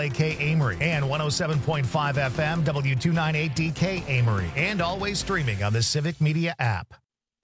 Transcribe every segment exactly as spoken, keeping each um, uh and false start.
A K Amory and one oh seven point five F M W two ninety-eight D K Amory, and always streaming on the Civic Media app.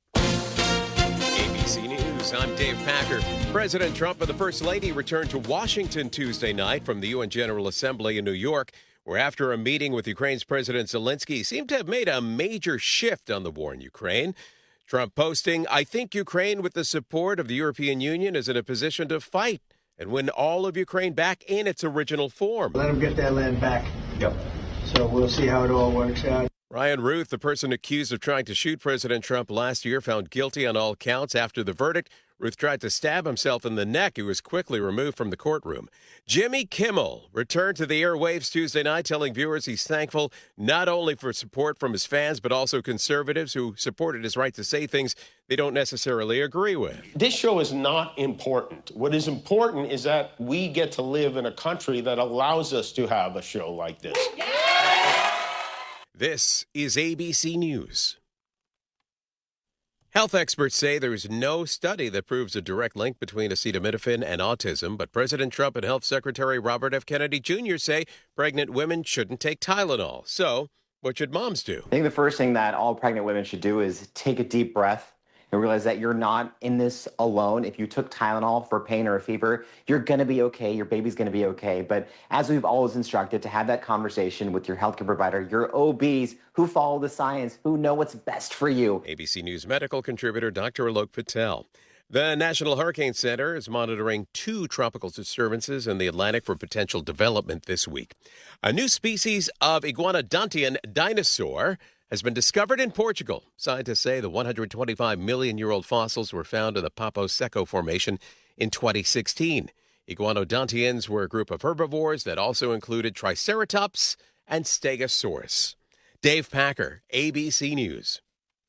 A B C News, I'm Dave Packer. President Trump and the First Lady returned to Washington Tuesday night from the U N General Assembly in New York, where after a meeting with Ukraine's President Zelensky seemed to have made a major shift on the war in Ukraine. Trump posting, "I think Ukraine, with the support of the European Union, is in a position to fight and win all of Ukraine back in its original form." Let them get that land back. Yep. So we'll see how it all works out. Ryan Ruth, the person accused of trying to shoot President Trump last year, found guilty on all counts. After the verdict, Ruth tried to stab himself in the neck. He was quickly removed from the courtroom. Jimmy Kimmel returned to the airwaves Tuesday night, telling viewers he's thankful not only for support from his fans, but also conservatives who supported his right to say things they don't necessarily agree with. This show is not important. What is important is that we get to live in a country that allows us to have a show like this. This is A B C News. Health experts say there is no study that proves a direct link between acetaminophen and autism, but President Trump and Health Secretary Robert F. Kennedy Junior say pregnant women shouldn't take Tylenol. So, what should moms do? I think the first thing that all pregnant women should do is take a deep breath and realize that you're not in this alone. If you took Tylenol for pain or a fever, you're going to be okay. Your baby's going to be okay. But as we've always instructed, to have that conversation with your healthcare provider, your O Bs who follow the science, who know what's best for you. A B C News medical contributor Doctor Alok Patel. The National Hurricane Center is monitoring two tropical disturbances in the Atlantic for potential development this week. A new species of iguanodontian dinosaur has been discovered in Portugal. Scientists say the one hundred twenty-five million year old fossils were found in the Papo Seco Formation in twenty sixteen. Iguanodontians were a group of herbivores that also included Triceratops and Stegosaurus. Dave Packer, A B C News.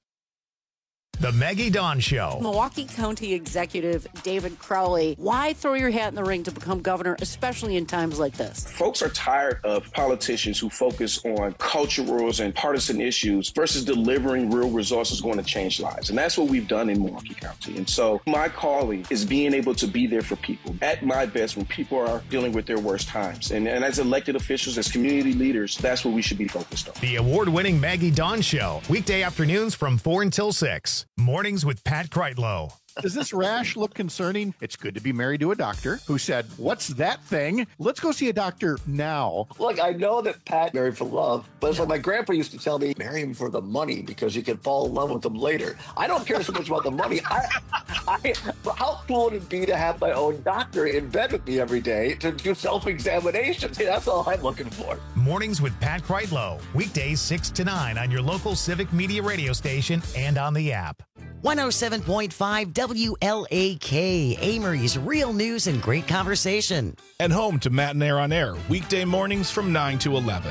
The Maggie Dawn Show. Milwaukee County Executive David Crowley, why throw your hat in the ring to become governor, especially in times like this? Folks are tired of politicians who focus on culturals and partisan issues versus delivering real results that's going to change lives. And that's what we've done in Milwaukee County. And so my calling is being able to be there for people at my best when people are dealing with their worst times. And, and as elected officials, as community leaders, that's what we should be focused on. The award-winning Maggie Dawn Show. Weekday afternoons from four until six. Mornings with Pat Kreitlow. Does this rash look concerning? It's good to be married to a doctor who said, "What's that thing? Let's go see a doctor now." Look, I know that Pat married for love, but it's like my grandpa used to tell me, marry him for the money because you can fall in love with him later. I don't care so much about the money. I, I, how cool would it be to have my own doctor in bed with me every day to do self-examinations? That's all I'm looking for. Mornings with Pat Kreitlow. Weekdays six to nine on your local Civic Media radio station and on the app. one oh seven point five W L A K, Amory's real news and great conversation. And home to Matt and Air on Air, weekday mornings from nine to eleven.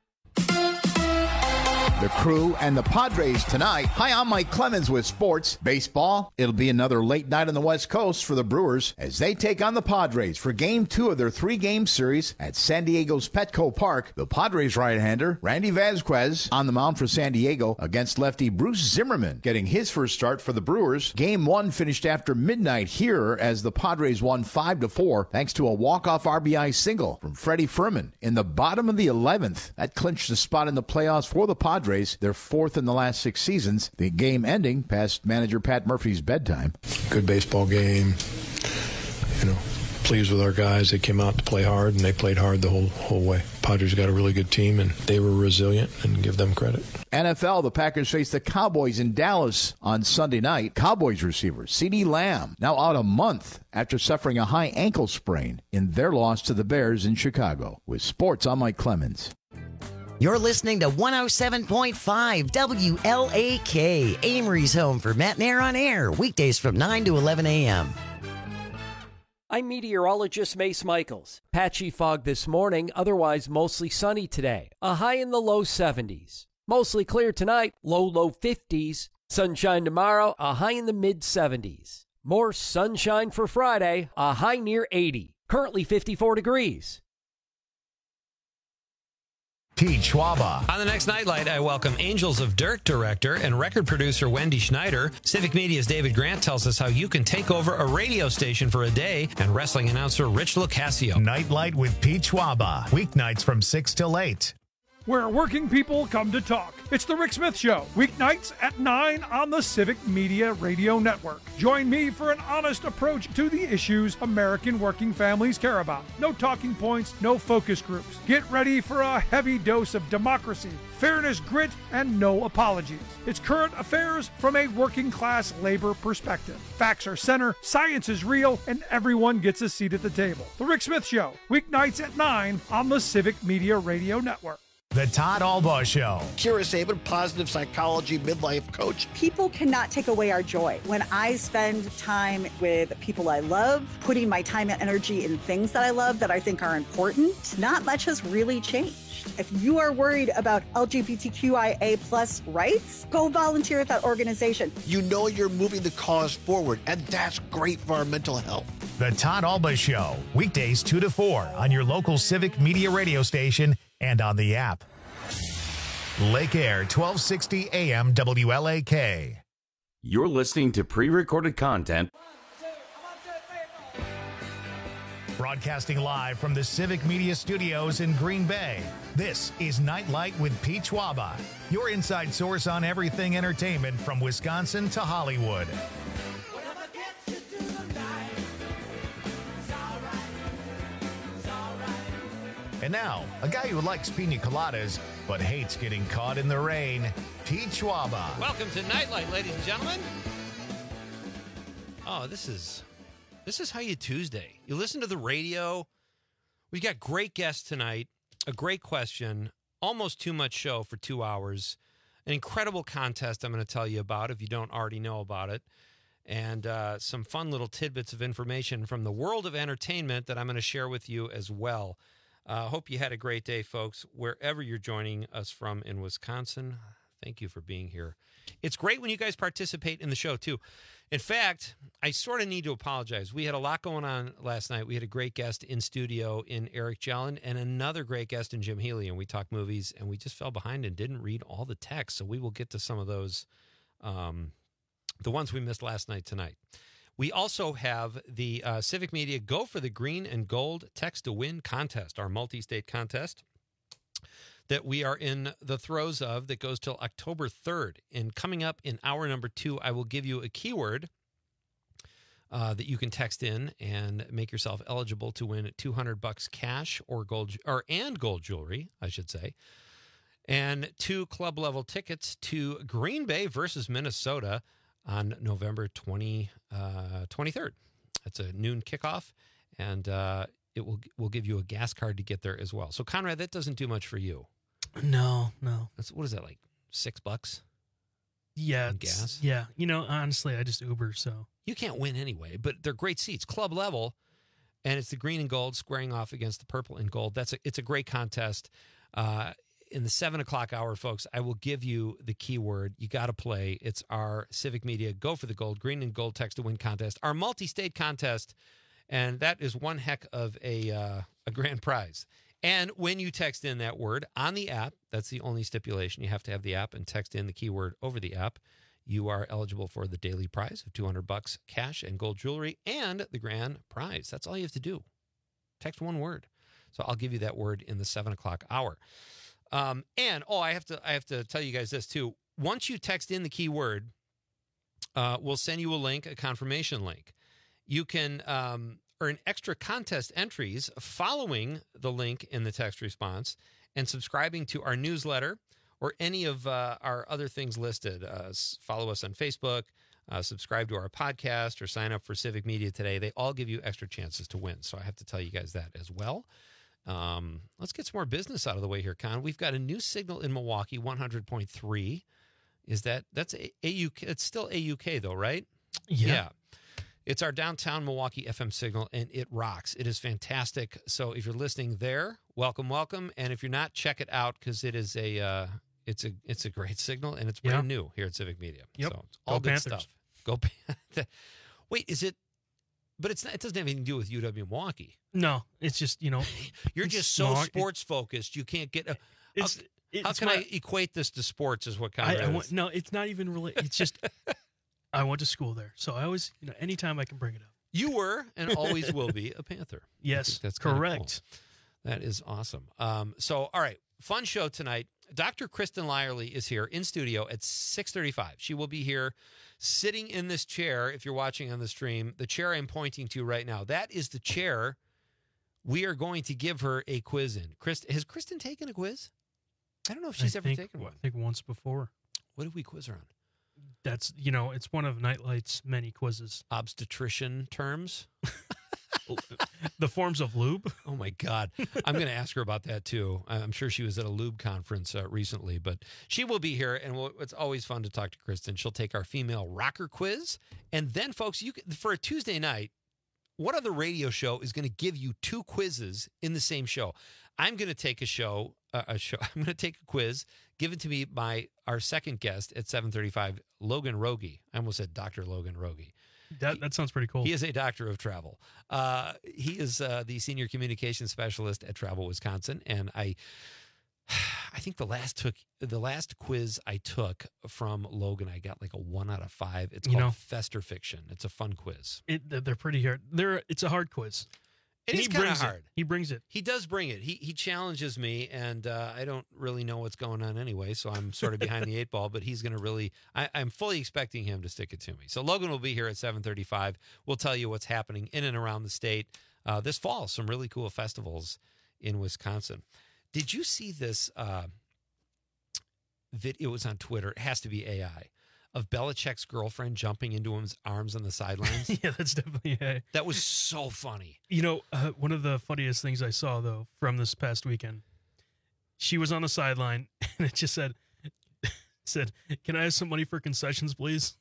The Crew and the Padres tonight. Hi, I'm Mike Clemens with sports. Baseball, it'll be another late night on the West Coast for the Brewers as they take on the Padres for game two of their three-game series at San Diego's Petco Park. The Padres right-hander, Randy Vasquez, on the mound for San Diego against lefty Bruce Zimmerman, getting his first start for the Brewers. Game one finished after midnight here as the Padres won five to four thanks to a walk-off R B I single from Freddie Furman in the bottom of the eleventh. That clinched the spot in the playoffs for the Padres. They're fourth in the last six seasons. The game ending past manager Pat Murphy's bedtime. Good baseball game. You know, pleased with our guys. They came out to play hard, and they played hard the whole whole way. Padres got a really good team, and they were resilient, and give them credit. N F L, the Packers face the Cowboys in Dallas on Sunday night. Cowboys receiver CeeDee Lamb now out a month after suffering a high ankle sprain in their loss to the Bears in Chicago. With sports, I'm Mike Clemens. You're listening to one oh seven point five W L A K, Amory's home for Matt and Air on Air, weekdays from nine to eleven a.m. I'm meteorologist Mace Michaels. Patchy fog this morning, otherwise mostly sunny today. A high in the low seventies. Mostly clear tonight, low, low fifties. Sunshine tomorrow, a high in the mid seventies. More sunshine for Friday, a high near eighty. Currently fifty-four degrees. Pete Schwaba. On the next Nightlight, I welcome Angels of Dirt director and record producer Wendy Schneider. Civic Media's David Grant tells us how you can take over a radio station for a day, and wrestling announcer Rich Locascio. Nightlight with Pete Schwaba. Weeknights from six till eight. Where working people come to talk. It's the Rick Smith Show, weeknights at nine on the Civic Media Radio Network. Join me for an honest approach to the issues American working families care about. No talking points, no focus groups. Get ready for a heavy dose of democracy, fairness, grit, and no apologies. It's current affairs from a working class labor perspective. Facts are center, science is real, and everyone gets a seat at the table. The Rick Smith Show, weeknights at nine on the Civic Media Radio Network. The Todd Albaugh Show. Kira Sabin, positive psychology midlife coach. People cannot take away our joy. When I spend time with people I love, putting my time and energy in things that I love that I think are important, not much has really changed. If you are worried about L G B T Q I A plus rights, go volunteer at that organization. You know you're moving the cause forward, and that's great for our mental health. The Todd Albaugh Show, weekdays two to four on your local Civic Media radio station and on the app. Lake Air, twelve sixty A M W L A K. You're listening to pre-recorded content. Broadcasting live from the Civic Media Studios in Green Bay, this is Nightlight with Pete Schwaba, your inside source on everything entertainment from Wisconsin to Hollywood. And now, a guy who likes pina coladas but hates getting caught in the rain, Pete Schwaba. Welcome to Nightlight, ladies and gentlemen. Oh, this is this is how you Tuesday. You listen to the radio. We've got great guests tonight, a great question, almost too much show for two hours, an incredible contest I'm going to tell you about if you don't already know about it, and uh, some fun little tidbits of information from the world of entertainment that I'm going to share with you as well. I uh, hope you had a great day, folks, wherever you're joining us from in Wisconsin. Thank you for being here. It's great when you guys participate in the show, too. In fact, I sort of need to apologize. We had a lot going on last night. We had a great guest in studio in Eric Jellin and another great guest in Jim Healy, and we talked movies, and we just fell behind and didn't read all the text, so we will get to some of those, um, the ones we missed last night tonight. We also have the uh, Civic Media Go for the Green and Gold Text to Win contest, our multi-state contest that we are in the throes of that goes till October third. And coming up in hour number two, I will give you a keyword uh, that you can text in and make yourself eligible to win two hundred bucks cash or gold or and gold jewelry, I should say. And two club level tickets to Green Bay versus Minnesota on November twentieth, uh, twenty-third. That's a noon kickoff, and uh, it will will give you a gas card to get there as well. So, Conrad, that doesn't do much for you. No, no. That's, what is that, like six bucks? Yeah. in gas? Yeah. You know, honestly, I just Uber, so. You can't win anyway, but they're great seats, club level, and it's the green and gold squaring off against the purple and gold. That's a, it's a great contest. Uh, in the seven o'clock hour, folks, I will give you the keyword. You got to play. It's our Civic Media Go for the Gold, Green and Gold Text to Win contest, our multi-state contest, and that is one heck of a uh, a grand prize. And when you text in that word on the app, that's the only stipulation. You have to have the app and text in the keyword over the app. You are eligible for the daily prize of two hundred bucks cash and gold jewelry and the grand prize. That's all you have to do. Text one word. So I'll give you that word in the seven o'clock hour. Um, and, oh, I have to I have to tell you guys this, too. Once you text in the keyword, uh, we'll send you a link, a confirmation link. You can um, earn extra contest entries following the link in the text response and subscribing to our newsletter or any of uh, our other things listed. Uh, follow us on Facebook, uh, subscribe to our podcast, or sign up for Civic Media Today. They all give you extra chances to win. So I have to tell you guys that as well. Um, let's get some more business out of the way here, Con. We've got a new signal in Milwaukee, one hundred point three. Is that, that's A U K, it's still A U K though, right? Yeah. yeah. It's our downtown Milwaukee F M signal, and it rocks. It is fantastic. So if you're listening there, welcome, welcome. And if you're not, check it out because it is a, uh, it's a, it's a great signal, and it's brand Yeah. new here at Civic Media. Yep. So it's all Go good Panthers. stuff. Go Panthers. Wait, is it? But it's not, it doesn't have anything to do with U W Milwaukee. No, it's just, you know. You're just so Milwaukee- sports focused. You can't get. A, It's, how, it's how can my, I equate this to sports? Is what kind I, of I want, no, it's not even related. It's just I went to school there, so I always, you know, anytime I can bring it up. You were and always will be a Panther. Yes, that's kinda correct. Cool. That is awesome. Um, so, all right, fun show tonight. Doctor Kristen Lyerly is here in studio at six thirty-five. She will be here sitting in this chair, if you're watching on the stream, the chair I'm pointing to right now. That is the chair we are going to give her a quiz in. Kristen, has Kristen taken a quiz? I don't know if she's I ever think, taken one. I think once before. What did we quiz her on? That's, you know, it's one of Nightlight's many quizzes. Obstetrician terms? The forms of lube. Oh, my God. I'm going to ask her about that, too. I'm sure she was at a lube conference uh, recently, but she will be here, and we'll, it's always fun to talk to Kristen. She'll take our female rocker quiz. And then, folks, you can, for a Tuesday night, what other radio show is going to give you two quizzes in the same show? I'm going to take a show, uh, a show. I'm going to take a quiz given to me by our second guest at seven thirty-five, Logan Rogie. I almost said Doctor Logan Rogie. That that sounds pretty cool. He is a doctor of travel. Uh, he is uh, the senior communications specialist at Travel Wisconsin, and I, I think the last took the last quiz I took from Logan, I got like a one out of five. It's You called know- Fester Fiction. It's a fun quiz. It, they're pretty hard. They're it's a hard quiz. It And is he kind of brings it. hard. He brings it. He does bring it. He he challenges me, and uh, I don't really know what's going on anyway, so I'm sort of behind the eight ball. But he's going to really. I, I'm fully expecting him to stick it to me. So Logan will be here at seven thirty-five. We'll tell you what's happening in and around the state uh, this fall. Some really cool festivals in Wisconsin. Did you see this? Uh, vid- it was on Twitter. It has to be A I. Of Belichick's girlfriend jumping into his arms on the sidelines. Yeah, that's definitely a. That was so funny. You know, uh, one of the funniest things I saw though from this past weekend, she was on the sideline and it just said, "said Can I have some money for concessions, please?"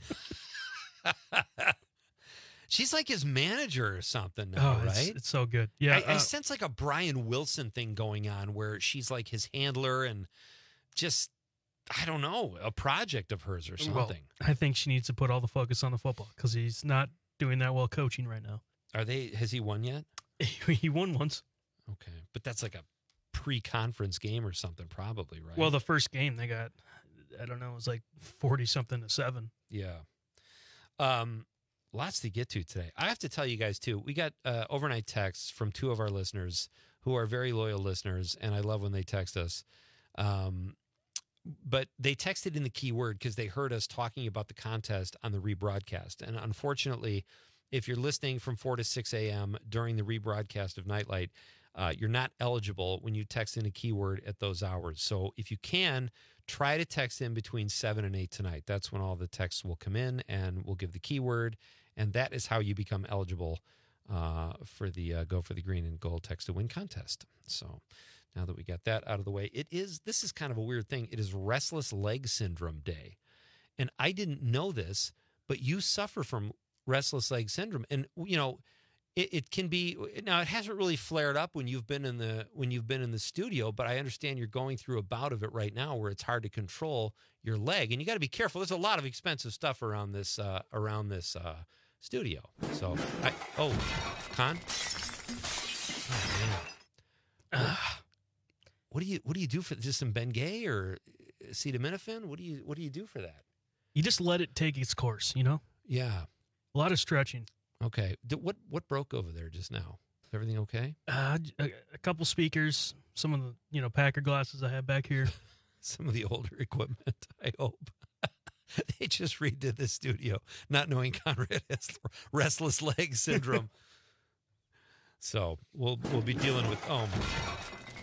She's like his manager or something now, Oh, it's, right? it's so good. Yeah, I, I uh, sense like a Brian Wilson thing going on where she's like his handler and just, I don't know, a project of hers or well, something. I think she needs to put all the focus on the football because he's not doing that well coaching right now. Are they, has he won yet? He won once. Okay. But that's like a pre-conference game or something probably, right? Well, the first game they got, I don't know, it was like forty something to seven. Yeah. Um, lots to get to today. I have to tell you guys too, we got uh, overnight texts from two of our listeners who are very loyal listeners, and I love when they text us. Um, but they texted in the keyword because they heard us talking about the contest on the rebroadcast. And unfortunately, if you're listening from four to six a.m. during the rebroadcast of Nightlight, uh, you're not eligible when you text in a keyword at those hours. So if you can, try to text in between seven and eight tonight. That's when all the texts will come in, and we'll give the keyword. And that is how you become eligible uh, for the uh, Go for the Green and Gold Text to Win contest. So now that we got that out of the way, it is, this is kind of a weird thing. It is Restless Leg Syndrome Day. And I didn't know this, but you suffer from restless leg syndrome. And, you know, it, it can be, now it hasn't really flared up when you've been in the, when you've been in the studio, but I understand you're going through a bout of it right now where it's hard to control your leg, and you got to be careful. There's a lot of expensive stuff around this, uh, around this, uh, studio. So I, oh, Con. Oh, man. Uh, what do you, what do you do for just some Bengay or acetaminophen? What do you, what do you do for that? You just let it take its course, you know? Yeah. A lot of stretching. Okay. Did, what what broke over there just now? Is everything okay? Uh, a, a couple speakers, some of the, you know, Packer glasses I have back here. Some of the older equipment, I hope. They just redid the studio, not knowing Conrad has restless leg syndrome. So we'll we'll be dealing with, oh my God.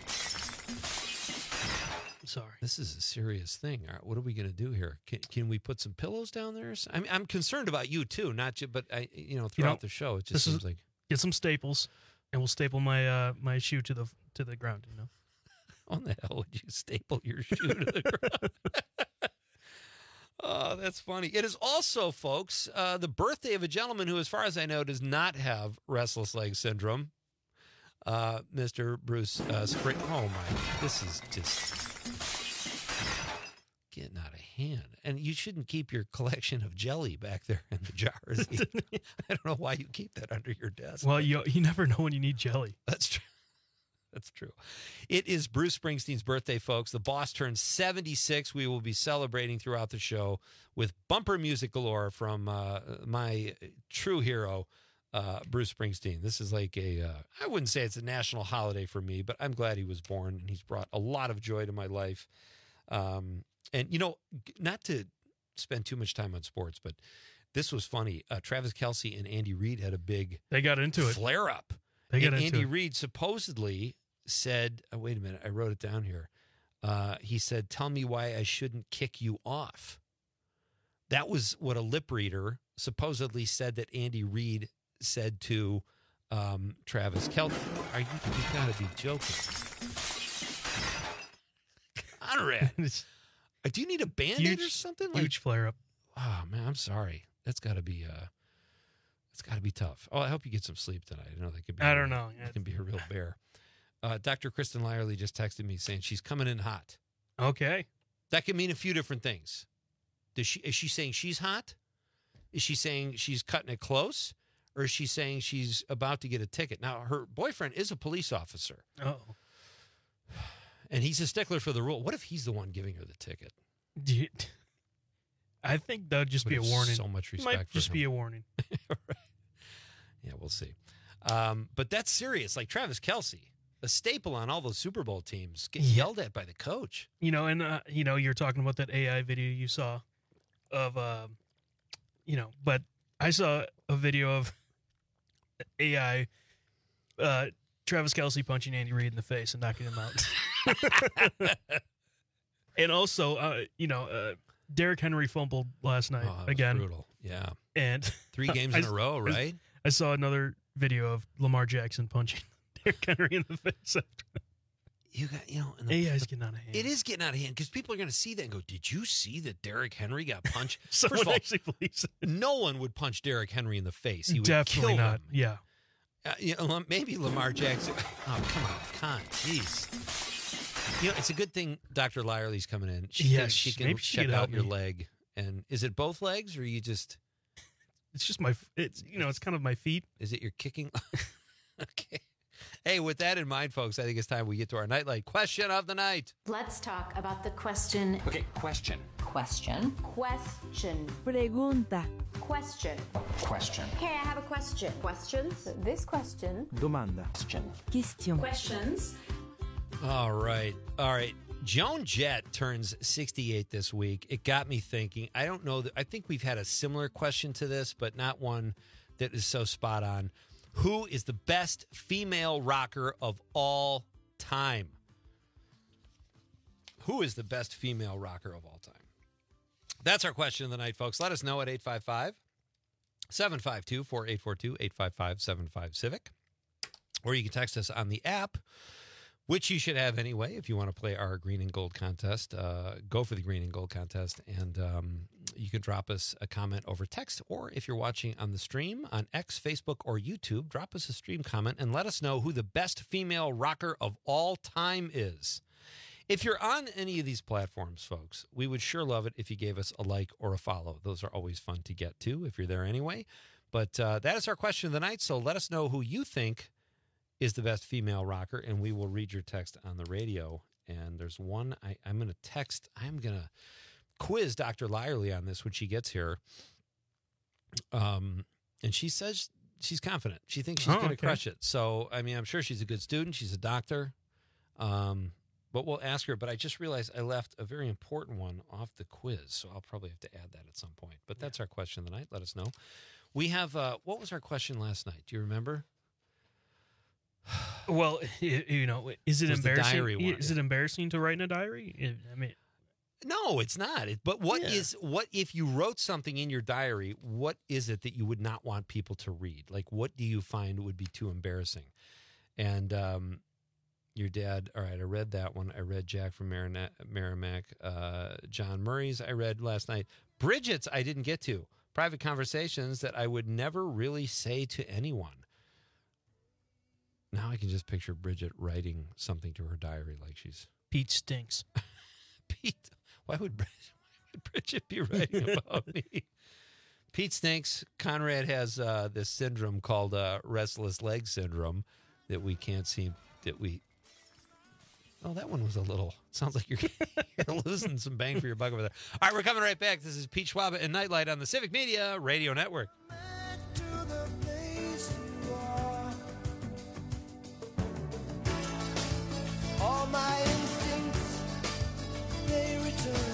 Sorry. This is a serious thing. All right, what are we going to do here? Can, can we put some pillows down there? I mean, I'm concerned about you too, not just, but I, you know, throughout You know, the show, it just this seems is, like. Get some staples, and we'll staple my uh, my shoe to the to the ground. You know. How the hell would you staple your shoe to the ground? Oh, that's funny. It is also, folks, uh, the birthday of a gentleman who, as far as I know, does not have restless leg syndrome. Uh, Mister Bruce uh, Spring. Oh my! This is just getting out of hand. And you shouldn't keep your collection of jelly back there in the jars. I don't know why you keep that under your desk. Well, you you never know when you need jelly. That's true. That's true. It is Bruce Springsteen's birthday, folks. The boss turns seventy-six. We will be celebrating throughout the show with bumper music galore from uh, my true hero, uh, Bruce Springsteen. This is like a, uh, I wouldn't say it's a national holiday for me, but I'm glad he was born, and he's brought a lot of joy to my life. Um, and, you know, not to spend too much time on sports, but this was funny. Uh, Travis Kelce and Andy Reid had a big They got into it. flare-up. They got and into Andy it. Reid supposedly said, oh, wait a minute, I wrote it down here. Uh, he said, tell me why I shouldn't kick you off. That was what a lip reader supposedly said that Andy Reid said to um, Travis Kelce. Are you, you gotta be joking. Conrad, do you need a Band-Aid Huge- or something? Huge flare-up. Oh, man, I'm sorry. That's got to be uh, that's got to be tough. Oh, I hope you get some sleep tonight. I know that could be. I a- don't know. It can be a real bear. Uh, Doctor Kristen Lyerly just texted me saying she's coming in hot. Okay. That can mean a few different things. Does she? Is she saying she's hot? Is she saying she's cutting it close? Or is she saying she's about to get a ticket? Now, her boyfriend is a police officer. Oh. And he's a stickler for the rule. What if he's the one giving her the ticket? Do you- I think that would just Would be a have warning. so much Might respect for just him. be a warning. Right. Yeah, we'll see. Um, but that's serious. Like Travis Kelce, a staple on all those Super Bowl teams, getting yelled at by the coach. You know, and uh, you know, you're talking about that A I video you saw of, uh, you know, but I saw a video of A I, uh, Travis Kelce punching Andy Reid in the face and knocking him out. And also, uh, you know, uh, Derrick Henry fumbled last night Oh, that was again. brutal. Yeah. And Three games in I- a row, I- right? I saw another video of Lamar Jackson punching Derrick Henry in the face. You got, you know, and A I's getting out of hand. It is getting out of hand because people are going to see that and go, "Did you see that Derrick Henry got punched?" Someone First of all, actually believes it. no one would punch Derrick Henry in the face. He would Definitely kill not. him. Yeah. Uh, you know, maybe Lamar Jackson. Oh, come on, Con, jeez. You know, it's a good thing Doctor Lyerly's coming in. She can, Yes, she can maybe she check could out help your me. leg. And is it both legs, or you just? It's just my. It's you know, it's kind of my feet. Is it your kicking? Okay. Hey, with that in mind, folks, I think it's time we get to our nightlight question of the night. Let's talk about the question. Okay, question. Question. Question. Pregunta. Question. Question. Okay, I have a question. Questions? This question. Domanda. Question. Question. Questions. All right. All right. Joan Jett turns sixty-eight this week. It got me thinking. I don't know. That, I think we've had a similar question to this, but not one that is so spot on. Who is the best female rocker of all time? Who is the best female rocker of all time? That's our question of the night, folks. Let us know at eight five five, seven five two, four eight four two, eight five five, seven five Civic. Or you can text us on the app, which you should have anyway if you want to play our green and gold contest. Uh, go for the green and gold contest, and um, you can drop us a comment over text, or if you're watching on the stream on X, Facebook, or YouTube, drop us a stream comment and let us know who the best female rocker of all time is. If you're on any of these platforms, folks, we would sure love it if you gave us a like or a follow. Those are always fun to get to if you're there anyway. But uh, that is our question of the night, so let us know who you think is the best female rocker, and we will read your text on the radio. And there's one I, I'm going to text. I'm going to quiz Doctor Lyerly on this when she gets here. Um, and she says she's confident. She thinks she's Oh, going to okay. crush it. So, I mean, I'm sure she's a good student. She's a doctor. Um, but we'll ask her. But I just realized I left a very important one off the quiz, so I'll probably have to add that at some point. But that's our question of the night. Let us know. We have, uh, what was our question last night? Do you remember? Well, y- you know, is it Was the embarrassing? diary one, is it embarrassing to write in a diary? I mean, No, it's not. It, but what is Yeah. what if you wrote something in your diary? What is it that you would not want people to read? Like, what do you find would be too embarrassing? And um, your dad. All right, I read that one. I read Jack from Marina- Merrimack. Uh, John Murray's. I read last night. Bridget's. I didn't get to private conversations that I would never really say to anyone. Now I can just picture Bridget writing something to her diary like she's Pete stinks. Pete. Why would Bridget, why would Bridget be writing about me? Pete stinks. Conrad has uh, this syndrome called uh, restless leg syndrome that we can't seem that we Oh, that one was a little. Sounds like you're, you're losing some bang for your buck over there. All right, we're coming right back. This is Pete Schwab and Nightlight on the Civic Media Radio Network. All my instincts, they return.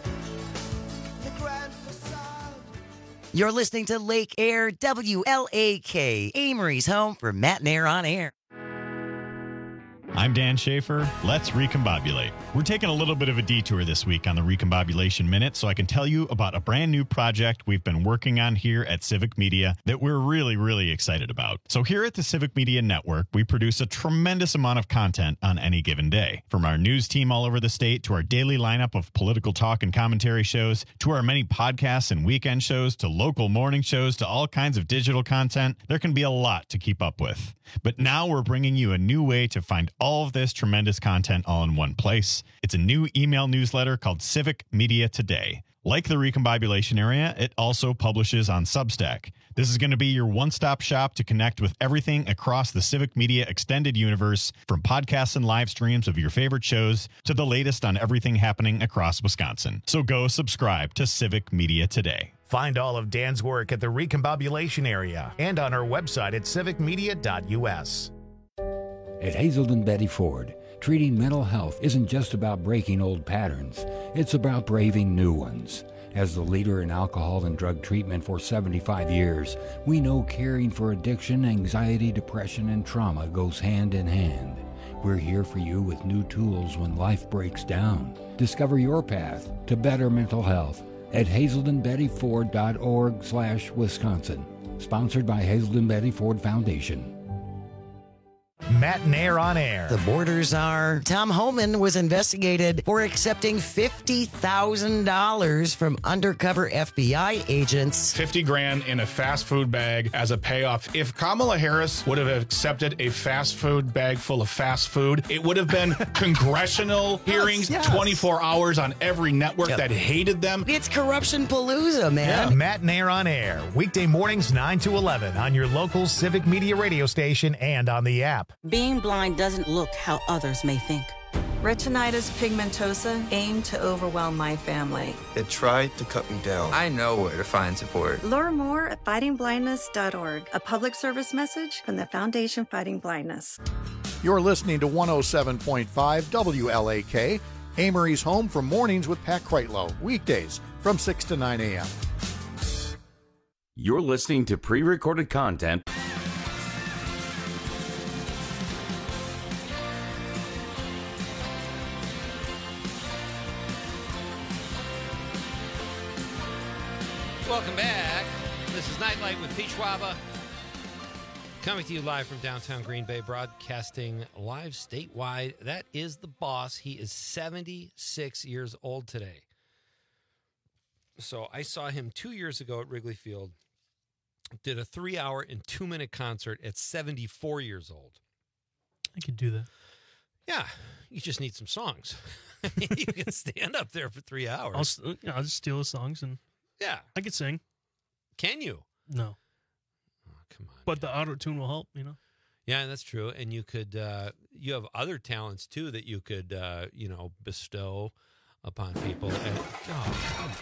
The grand facade. You're listening to Lake Air W L A K, Amory's home for Matt and Air on Air. I'm Dan Schaefer. Let's recombobulate. We're taking a little bit of a detour this week on the Recombobulation Minute so I can tell you about a brand new project we've been working on here at Civic Media that we're really, really excited about. So here at the Civic Media Network, we produce a tremendous amount of content on any given day. From our news team all over the state to our daily lineup of political talk and commentary shows to our many podcasts and weekend shows to local morning shows to all kinds of digital content, there can be a lot to keep up with. But now we're bringing you a new way to find all of this tremendous content all in one place. It's a new email newsletter called Civic Media Today. Like the Recombobulation area, it also publishes on Substack. This is going to be your one-stop shop to connect with everything across the Civic Media extended universe, from podcasts and live streams of your favorite shows to the latest on everything happening across Wisconsin. So go subscribe to Civic Media Today. Find all of Dan's work at the Recombobulation area and on our website at civic media dot u s. At Hazelden Betty Ford, treating mental health isn't just about breaking old patterns, it's about braving new ones. As the leader in alcohol and drug treatment for seventy-five years, we know caring for addiction, anxiety, depression, and trauma goes hand in hand. We're here for you with new tools when life breaks down. Discover your path to better mental health at hazelden betty ford dot org slash Wisconsin. Sponsored by Hazelden Betty Ford Foundation. Matt and Air on Air. The borders are Tom Homan was investigated for accepting fifty thousand dollars from undercover F B I agents. fifty grand in a fast food bag as a payoff. If Kamala Harris would have accepted a fast food bag full of fast food, it would have been congressional hearings, yes. twenty-four hours on every network Yep. that hated them. It's corruption palooza, man. Yeah. Matt and Air on Air. Weekday mornings nine to eleven on your local Civic Media radio station and on the app. Being blind doesn't look how others may think. Retinitis pigmentosa aimed to overwhelm my family. It tried to cut me down. I know where to find support. Learn more at fighting blindness dot org, a public service message from the Foundation Fighting Blindness. You're listening to one oh seven point five W L A K, Amory's home for mornings with Pat Kreitlow, weekdays from six to nine a.m. You're listening to pre-recorded content. Welcome back. This is Nightlight with Pete Schwaba. Coming to you live from downtown Green Bay, broadcasting live statewide. That is the boss. He is seventy-six years old today. So I saw him two years ago at Wrigley Field. Did a three-hour and two-minute concert at seventy-four years old. I could do that. Yeah, you just need some songs. You can stand up there for three hours. I'll, you know, I'll just steal the songs and yeah, I could sing. Can you? No. Oh, come on. But the auto tune will help, you know. Yeah, that's true. And you could, uh, you have other talents too that you could, uh, you know, bestow upon people. And, oh,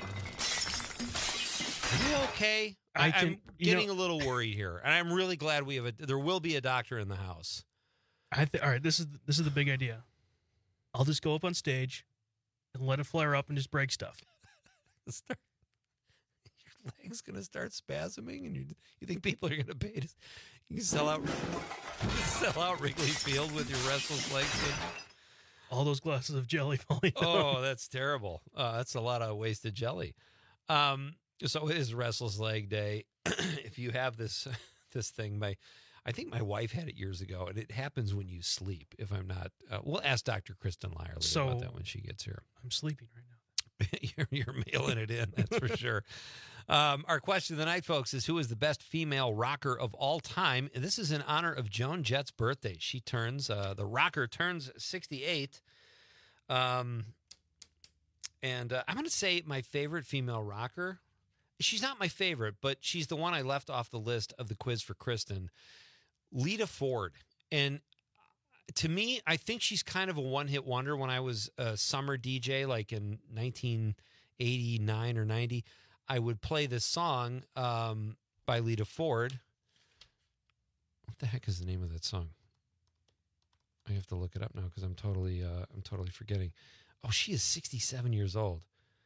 are you okay? I, I can, I'm you getting know- a little worried here, and I'm really glad we have a. There will be a doctor in the house. I think. All right, this is this is the big idea. I'll just go up on stage and let it flare up and just break stuff. Start, your leg's gonna start spasming, and you you think people are gonna pay to you can sell out sell out Wrigley Field with your restless legs? In? All those glasses of jelly falling down. Oh, that's terrible. Uh, that's a lot of wasted jelly. Um, so it is Restless Leg Day. If you have this this thing, my I think my wife had it years ago, and it happens when you sleep. If I'm not, uh, we'll ask Doctor Kristen Lyerly So, about that when she gets here. I'm sleeping right now. you're, you're mailing it in, that's for sure. Um, our question of the night, folks, is who is the best female rocker of all time? And this is in honor of Joan Jett's birthday. She turns, uh, the rocker turns sixty-eight. Um, and uh, I'm going to say my favorite female rocker. She's not my favorite, but she's the one I left off the list of the quiz for Kristen. Lita Ford. And to me, I think she's kind of a one-hit wonder. When I was a summer D J, like in nineteen eighty-nine or ninety, I would play this song um, by Lita Ford. What the heck is the name of that song? I have to look it up now because I'm totally, uh, I'm totally forgetting. Oh, she is sixty-seven years old.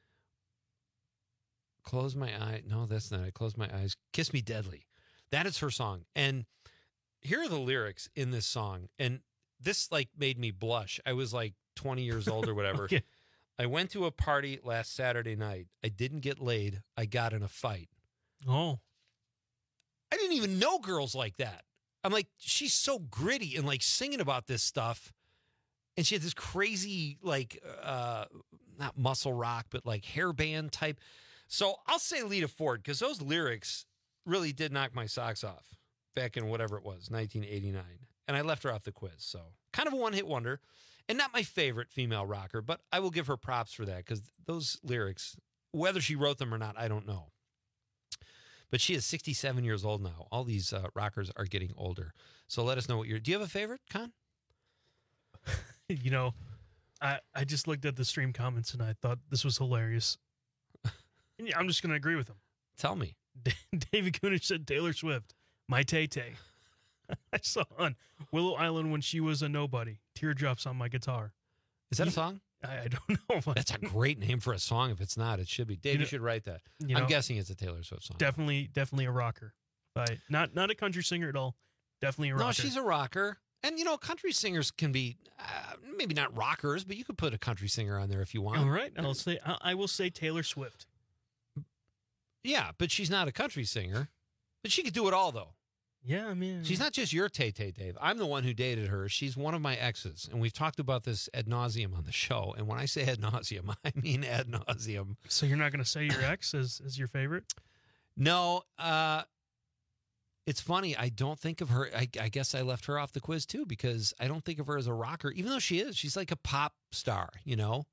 Close my eye. No, that's not it. Close my eyes. Kiss Me Deadly. That is her song. And here are the lyrics in this song. And this like made me blush. I was like twenty years old or whatever. Okay. I went to a party last Saturday night. I didn't get laid. I got in a fight. Oh. I didn't even know girls like that. I'm like, she's so gritty and like singing about this stuff. And she had this crazy, like, uh, not muscle rock, but like hairband type. So I'll say Lita Ford because those lyrics really did knock my socks off back in whatever it was, nineteen eighty-nine. And I left her off the quiz. So kind of a one-hit wonder and not my favorite female rocker, but I will give her props for that because those lyrics, whether she wrote them or not, I don't know. But she is sixty-seven years old now. All these uh, rockers are getting older. So let us know what you're... Do you have a favorite, Con? You know, I, I just looked at the stream comments and I thought this was hilarious. And yeah, I'm just going to agree with him. Tell me. David Kunich said Taylor Swift, my Tay-Tay. I saw on Willow Island when she was a nobody. Teardrops on my guitar. Is that a song? I, I don't know. But that's a great name for a song. If it's not, it should be. Dave, you, know, you should write that. You know, I'm guessing it's a Taylor Swift song. Definitely, definitely a rocker. Right? Not not a country singer at all. Definitely a rocker. No, she's a rocker. And, you know, country singers can be, uh, maybe not rockers, but you could put a country singer on there if you want. All right. I'll say, I, I will say Taylor Swift. Yeah, but she's not a country singer. But she could do it all, though. Yeah, I mean. She's not just your Tay-Tay, Dave. I'm the one who dated her. She's one of my exes. And we've talked about this ad nauseum on the show. And when I say ad nauseum, I mean ad nauseum. So you're not going to say your ex is, is your favorite? No. Uh, it's funny. I don't think of her. I, I guess I left her off the quiz, too, because I don't think of her as a rocker, even though she is. She's like a pop star, you know?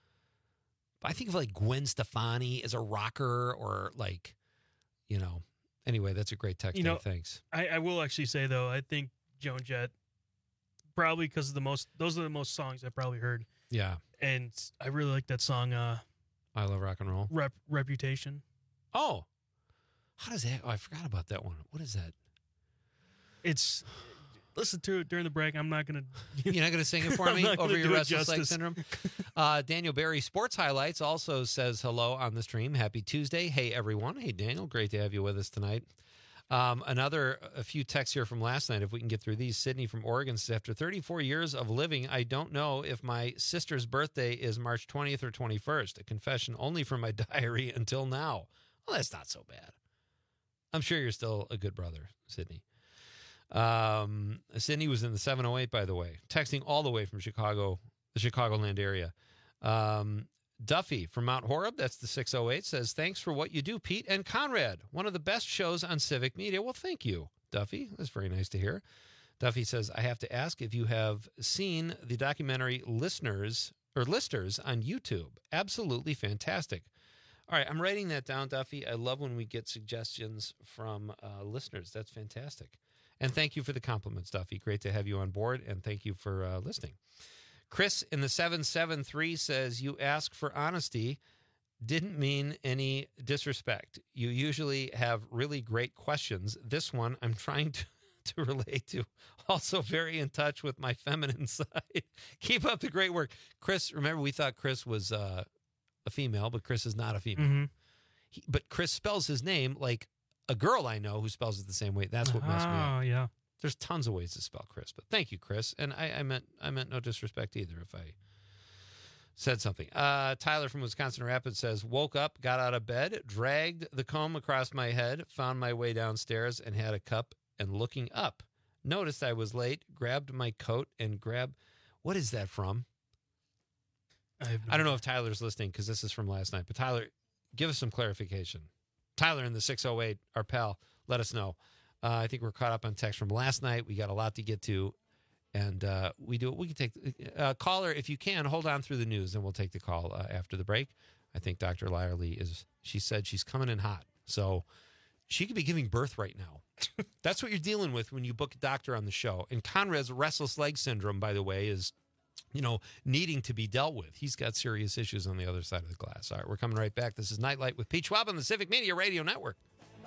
I think of like Gwen Stefani as a rocker or like, you know. Anyway, that's a great text. You know, thanks. I, I will actually say though, I think Joan Jett, probably because of the most, those are the most songs I probably heard. Yeah, and I really like that song. Uh, I Love Rock and Roll. Rep, Reputation. Oh, how does that? Oh, I forgot about that one. What is that? It's listen to it during the break. I'm not gonna. You're not gonna sing it for me over your restless leg syndrome. Uh, Daniel Barry Sports Highlights also says hello on the stream. Happy Tuesday. Hey everyone. Hey Daniel, great to have you with us tonight. Um, another a few texts here from last night. If we can get through these. Sydney from Oregon says, after thirty-four years of living, I don't know if my sister's birthday is March twentieth or twenty-first. A confession only from my diary until now. Well, that's not so bad. I'm sure you're still a good brother, Sydney. Um, Sydney was in the seven oh eight, by the way, texting all the way from Chicago, the Chicagoland area. Um, Duffy from Mount Horeb, that's the six oh eight, says, thanks for what you do, Pete and Conrad. One of the best shows on Civic Media. Well, thank you, Duffy. That's very nice to hear. Duffy says, I have to ask if you have seen the documentary Listeners or Listers on YouTube. Absolutely fantastic. All right, I'm writing that down, Duffy. I love when we get suggestions from uh, listeners. That's fantastic. And thank you for the compliments, Duffy. Great to have you on board, and thank you for uh, listening. Chris in the seven seven three says, you ask for honesty. Didn't mean any disrespect. You usually have really great questions. This one I'm trying to, to relate to. Also very in touch with my feminine side. Keep up the great work. Chris, remember we thought Chris was uh, a female, but Chris is not a female. Mm-hmm. He, but Chris spells his name like a girl I know who spells it the same way. That's what messed me up. Oh, yeah. There's tons of ways to spell Chris, but thank you, Chris. And I, I meant I meant no disrespect either if I said something. Uh, Tyler from Wisconsin Rapids says, woke up, got out of bed, dragged the comb across my head, found my way downstairs and had a cup and looking up. Noticed I was late, grabbed my coat and grabbed, what is that from? I, have no I don't know if Tyler's listening because this is from last night, but Tyler, give us some clarification. Tyler in the six oh eight, our pal, let us know. Uh, I think we're caught up on text from last night. We got a lot to get to, and uh, we do. We can take uh, caller if you can. Hold on through the news, and we'll take the call uh, after the break. I think Doctor Lyerly is. She said she's coming in hot, so she could be giving birth right now. That's what you're dealing with when you book a doctor on the show. And Conrad's restless leg syndrome, by the way, is, you know, needing to be dealt with. He's got serious issues on the other side of the glass. All right, we're coming right back. This is Nightlight with Pete Schwab on the Civic Media Radio Network.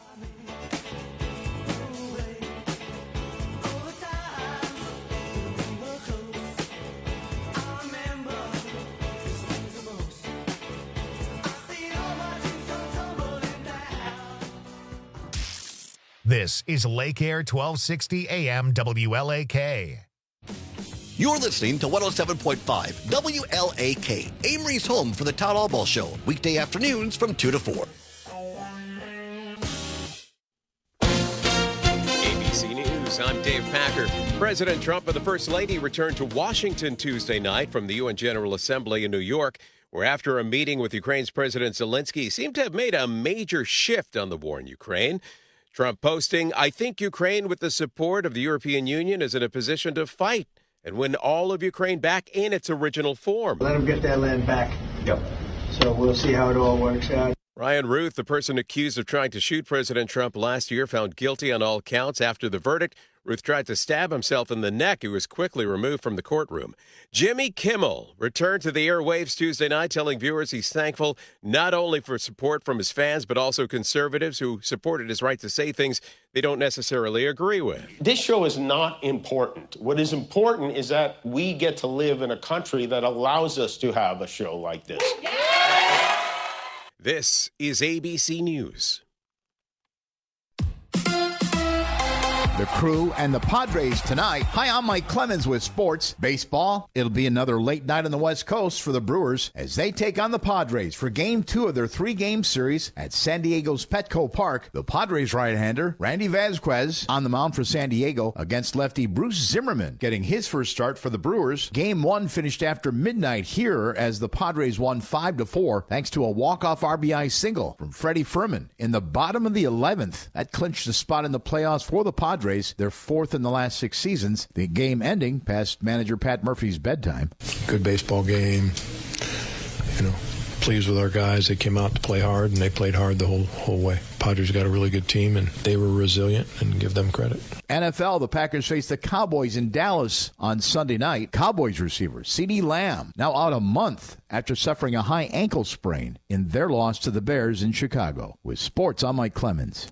This is Lake Air twelve sixty A M W L A K. You're listening to one oh seven point five W L A K, Amory's home for the Todd Albaugh Show, weekday afternoons from two to four. A B C News, I'm Dave Packer. President Trump and the First Lady returned to Washington Tuesday night from the U N General Assembly in New York, where after a meeting with Ukraine's President Zelensky seemed to have made a major shift on the war in Ukraine. Trump posting, "I think Ukraine, with the support of the European Union, is in a position to fight and win all of Ukraine back in its original form." Let them get that land back. Yep. So we'll see how it all works out. Ryan Ruth, the person accused of trying to shoot President Trump last year, found guilty on all counts after the verdict. Ruth tried to stab himself in the neck. He was quickly removed from the courtroom. Jimmy Kimmel returned to the airwaves Tuesday night, telling viewers he's thankful not only for support from his fans, but also conservatives who supported his right to say things they don't necessarily agree with. This show is not important. What is important is that we get to live in a country that allows us to have a show like this. This is A B C News. The Crew and the Padres tonight. Hi, I'm Mike Clemens with sports. Baseball, it'll be another late night on the West Coast for the Brewers as they take on the Padres for game two of their three-game series at San Diego's Petco Park. The Padres right-hander, Randy Vasquez, on the mound for San Diego against lefty Bruce Zimmerman, getting his first start for the Brewers. Game one finished after midnight here as the Padres won five to four thanks to a walk-off R B I single from Freddie Furman in the bottom of the eleventh. That clinched a spot in the playoffs for the Padres. They're fourth in the last six seasons. The game ending past manager Pat Murphy's bedtime. Good baseball game. You know, pleased with our guys. They came out to play hard, and they played hard the whole whole way. Padres got a really good team, and they were resilient, and give them credit. N F L, the Packers face the Cowboys in Dallas on Sunday night. Cowboys receiver CeeDee Lamb now out a month after suffering a high ankle sprain in their loss to the Bears in Chicago. With sports, I'm Mike Clemens.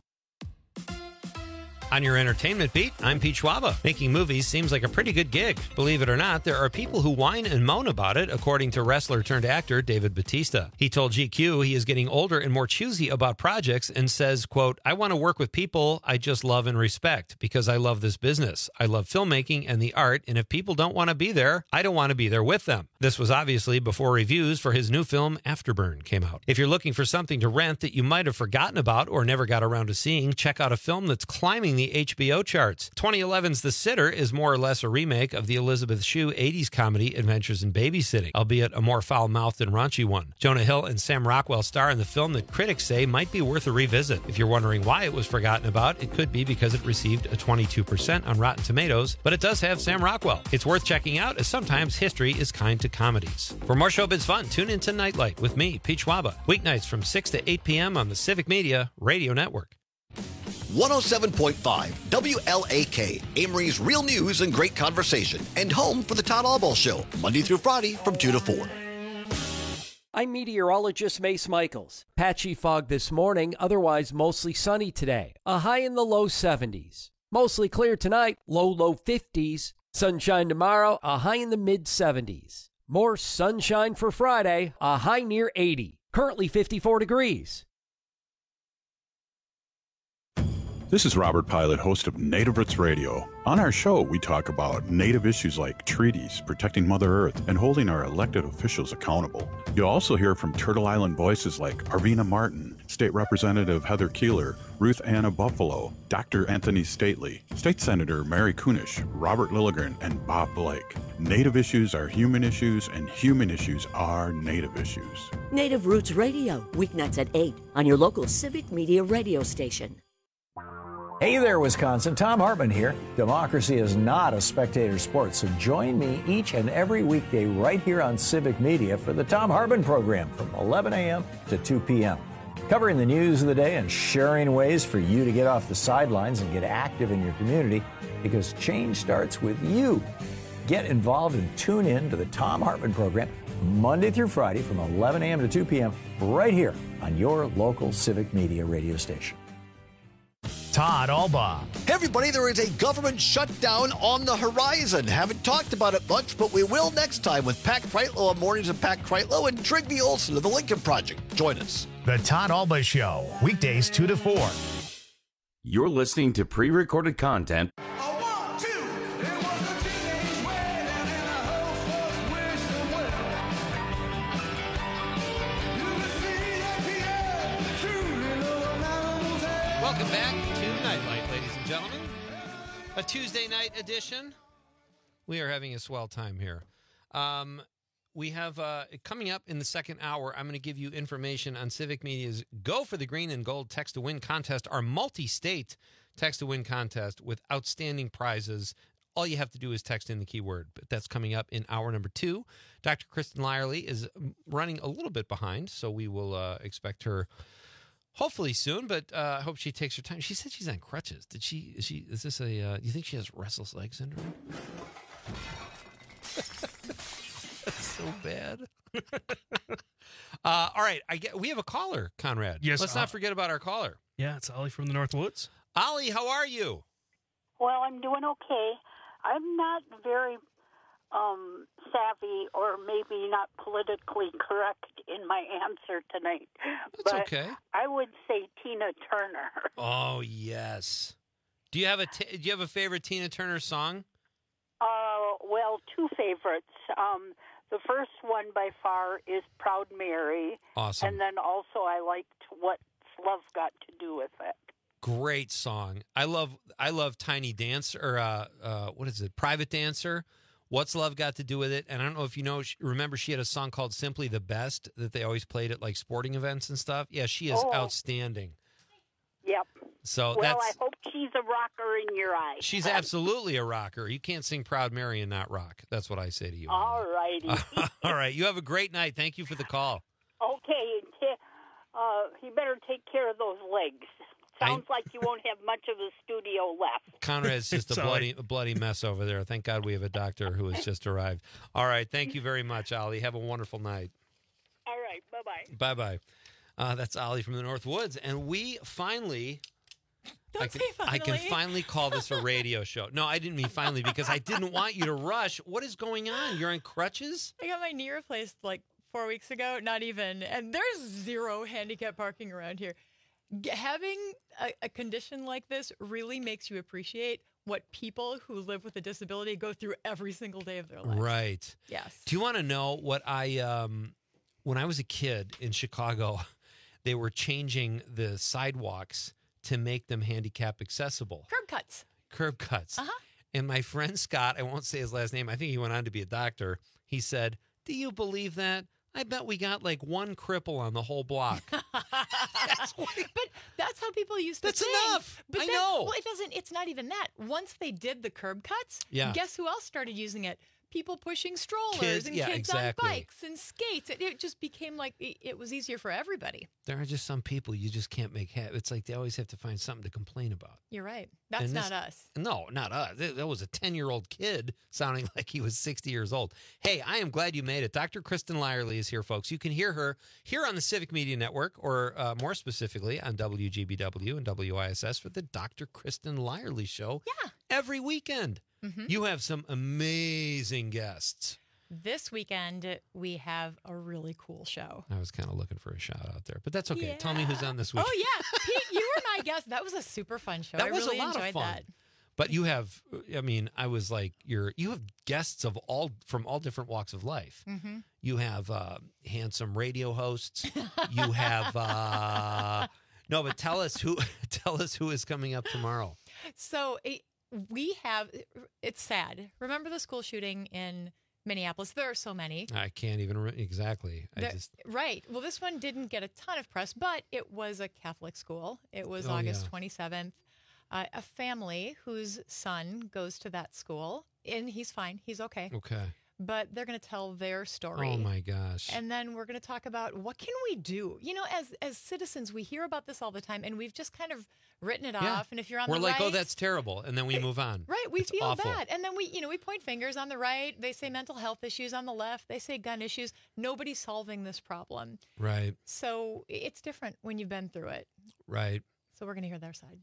On your entertainment beat, I'm Pete Schwaba. Making movies seems like a pretty good gig. Believe it or not, there are people who whine and moan about it, according to wrestler turned actor David Bautista. He told G Q he is getting older and more choosy about projects and says, quote, "I want to work with people I just love and respect because I love this business. I love filmmaking and the art, and if people don't want to be there, I don't want to be there with them." This was obviously before reviews for his new film Afterburn came out. If you're looking for something to rent that you might have forgotten about or never got around to seeing, check out a film that's climbing the H B O charts. twenty eleven's The Sitter is more or less a remake of the Elizabeth Shue eighties comedy Adventures in Babysitting, albeit a more foul-mouthed and raunchy one. Jonah Hill and Sam Rockwell star in the film that critics say might be worth a revisit. If you're wondering why it was forgotten about, it could be because it received a twenty-two percent on Rotten Tomatoes, but it does have Sam Rockwell. It's worth checking out, as sometimes history is kind to comedies. For more showbiz fun, tune into Nightlight with me, Pete Schwaba, weeknights from six to eight p.m. on the Civic Media Radio Network. one oh seven point five W L A K, Amory's real news and great conversation, and home for the Todd Albaugh Show, Monday through Friday from two to four. I'm meteorologist Mace Michaels. Patchy fog this morning, otherwise mostly sunny today. A high in the low seventies. Mostly clear tonight, low, low fifties. Sunshine tomorrow, a high in the mid seventies. More sunshine for Friday, a high near eighty. Currently fifty-four degrees. This is Robert Pilot, host of Native Roots Radio. On our show, we talk about Native issues like treaties, protecting Mother Earth, and holding our elected officials accountable. You'll also hear from Turtle Island voices like Arvina Martin, State Representative Heather Keeler, Ruth Anna Buffalo, Doctor Anthony Stately, State Senator Mary Kunish, Robert Lilligren, and Bob Blake. Native issues are human issues, and human issues are Native issues. Native Roots Radio, weeknights at eight on your local Civic Media radio station. Hey there, Wisconsin. Tom Hartman here. Democracy is not a spectator sport, so join me each and every weekday right here on Civic Media for the Tom Hartman program from eleven a.m. to two p.m. covering the news of the day and sharing ways for you to get off the sidelines and get active in your community, because change starts with you. Get involved and tune in to the Thom Hartmann program Monday through Friday from eleven a.m. to two p.m. right here on your local Civic Media radio station. Todd Alba. Hey everybody, there is a government shutdown on the horizon. Haven't talked about it much, but we will next time with Pat Kreitlow on Mornings with Pat Kreitlow and Trygve Olsen of the Lincoln Project. Join us. The Todd Alba Show, weekdays two to four. You're listening to pre-recorded content. Welcome back to Nightlight, ladies and gentlemen. A Tuesday night edition. We are having a swell time here. Um, we have, uh, coming up in the second hour, I'm going to give you information on Civic Media's Go for the Green and Gold Text to Win contest, our multi-state Text to Win contest with outstanding prizes. All you have to do is text in the keyword, but that's coming up in hour number two. Doctor Kristen Lyerly is running a little bit behind, so we will uh, expect her hopefully soon, but I uh, hope she takes her time. She said she's on crutches. Did she? Is she? Is this a? Uh, do you think she has restless leg syndrome? That's so bad. uh, all right, I get. We have a caller, Conrad. Yes. Let's uh, not forget about our caller. Yeah, it's Ollie from the North Woods. Ollie, how are you? Well, I'm doing okay. I'm not very um, savvy, or maybe not politically correct in my answer tonight. That's but okay. I would say Tina Turner. Oh yes. Do you have a t- Do you have a favorite Tina Turner song? Uh, well, two favorites. Um, the first one by far is "Proud Mary." Awesome. And then also I liked "What's Love Got to Do with It." Great song. I love I love Tiny Dancer, or uh, uh, what is it? Private Dancer. What's Love Got to Do with It? And I don't know if you know, remember she had a song called Simply the Best that they always played at like sporting events and stuff. Yeah, she is Oh. outstanding. Yep. So well, that's I hope she's a rocker in your eyes. she's absolutely a rocker. You can't sing Proud Mary and not rock. That's what I say to you. All righty. All right. You have a great night. Thank you for the call. Okay, t- uh, you better take care of those legs. Sounds like you won't have much of a studio left. Conrad's just a Sorry. bloody, a bloody mess over there. Thank God we have a doctor who has just arrived. All right. Thank you very much, Ollie. Have a wonderful night. All right. Bye-bye. Bye-bye. Uh, that's Ollie from the North Woods. And we finally... Don't I can, say finally. I can finally call this a radio show. No, I didn't mean finally, because I didn't want you to rush. What is going on? You're on crutches? I got my knee replaced like four weeks ago. Not even. And there's zero handicap parking around here. G- having a, a condition like this really makes you appreciate what people who live with a disability go through every single day of their life. Right. Yes. Do you want to know what I, um, when I was a kid in Chicago, they were changing the sidewalks to make them handicap accessible. Curb cuts. Curb cuts. Uh-huh. And my friend Scott, I won't say his last name, I think he went on to be a doctor. He said, "Do you believe that? I bet we got like one cripple on the whole block." That's but that's how people used to That's think. enough. But I then- know. Well, it doesn't. It's not even that. Once they did the curb cuts, Yeah. guess who else started using it? People pushing strollers Kids, and yeah, kids exactly. on bikes and skates. It, it just became like it, it was easier for everybody. There are just some people you just can't make happy. It's like they always have to find something to complain about. You're right. That's And not this- us. No, not us. That that was a ten-year-old kid sounding like he was sixty years old. Hey, I am glad you made it. Doctor Kristen Lyerly is here, folks. You can hear her here on the Civic Media Network, or uh, more specifically on W G B W and W I S S for the Doctor Kristen Lyerly Show. Yeah. Every weekend. Mhm. You have some amazing guests. This weekend we have a really cool show. I was kind of looking for a shout out there, but that's okay. Tell me who's on this week. Oh yeah, Pete, you were my guest. That was a super fun show. That I was really a lot enjoyed of fun. that. But you have, I mean, I was like, you're, you have guests of all, from all different walks of life. Mhm. You have uh, handsome radio hosts. You have, uh, no, but tell us who, tell us who is coming up tomorrow. So it, we have. It's sad. Remember the school shooting in Minneapolis? There are so many. I can't even, re- exactly. I There- just, right. Well, this one didn't get a ton of press, but it was a Catholic school. It was Oh, August yeah. twenty-seventh. Uh, a family whose son goes to that school, and he's fine. He's okay. okay. but they're going to tell their story. Oh my gosh. And then we're going to talk about what can we do? You know, as as citizens, we hear about this all the time, and we've just kind of written it Yeah. off. And if you're on We're the like, right, oh, that's terrible. And then we move on. right, we It's feel awful. bad. And then we, you know, we point fingers on the right. They say mental health issues on the left. They say gun issues. Nobody's solving this problem. Right, So it's different when you've been through it. right. So we're going to hear their side.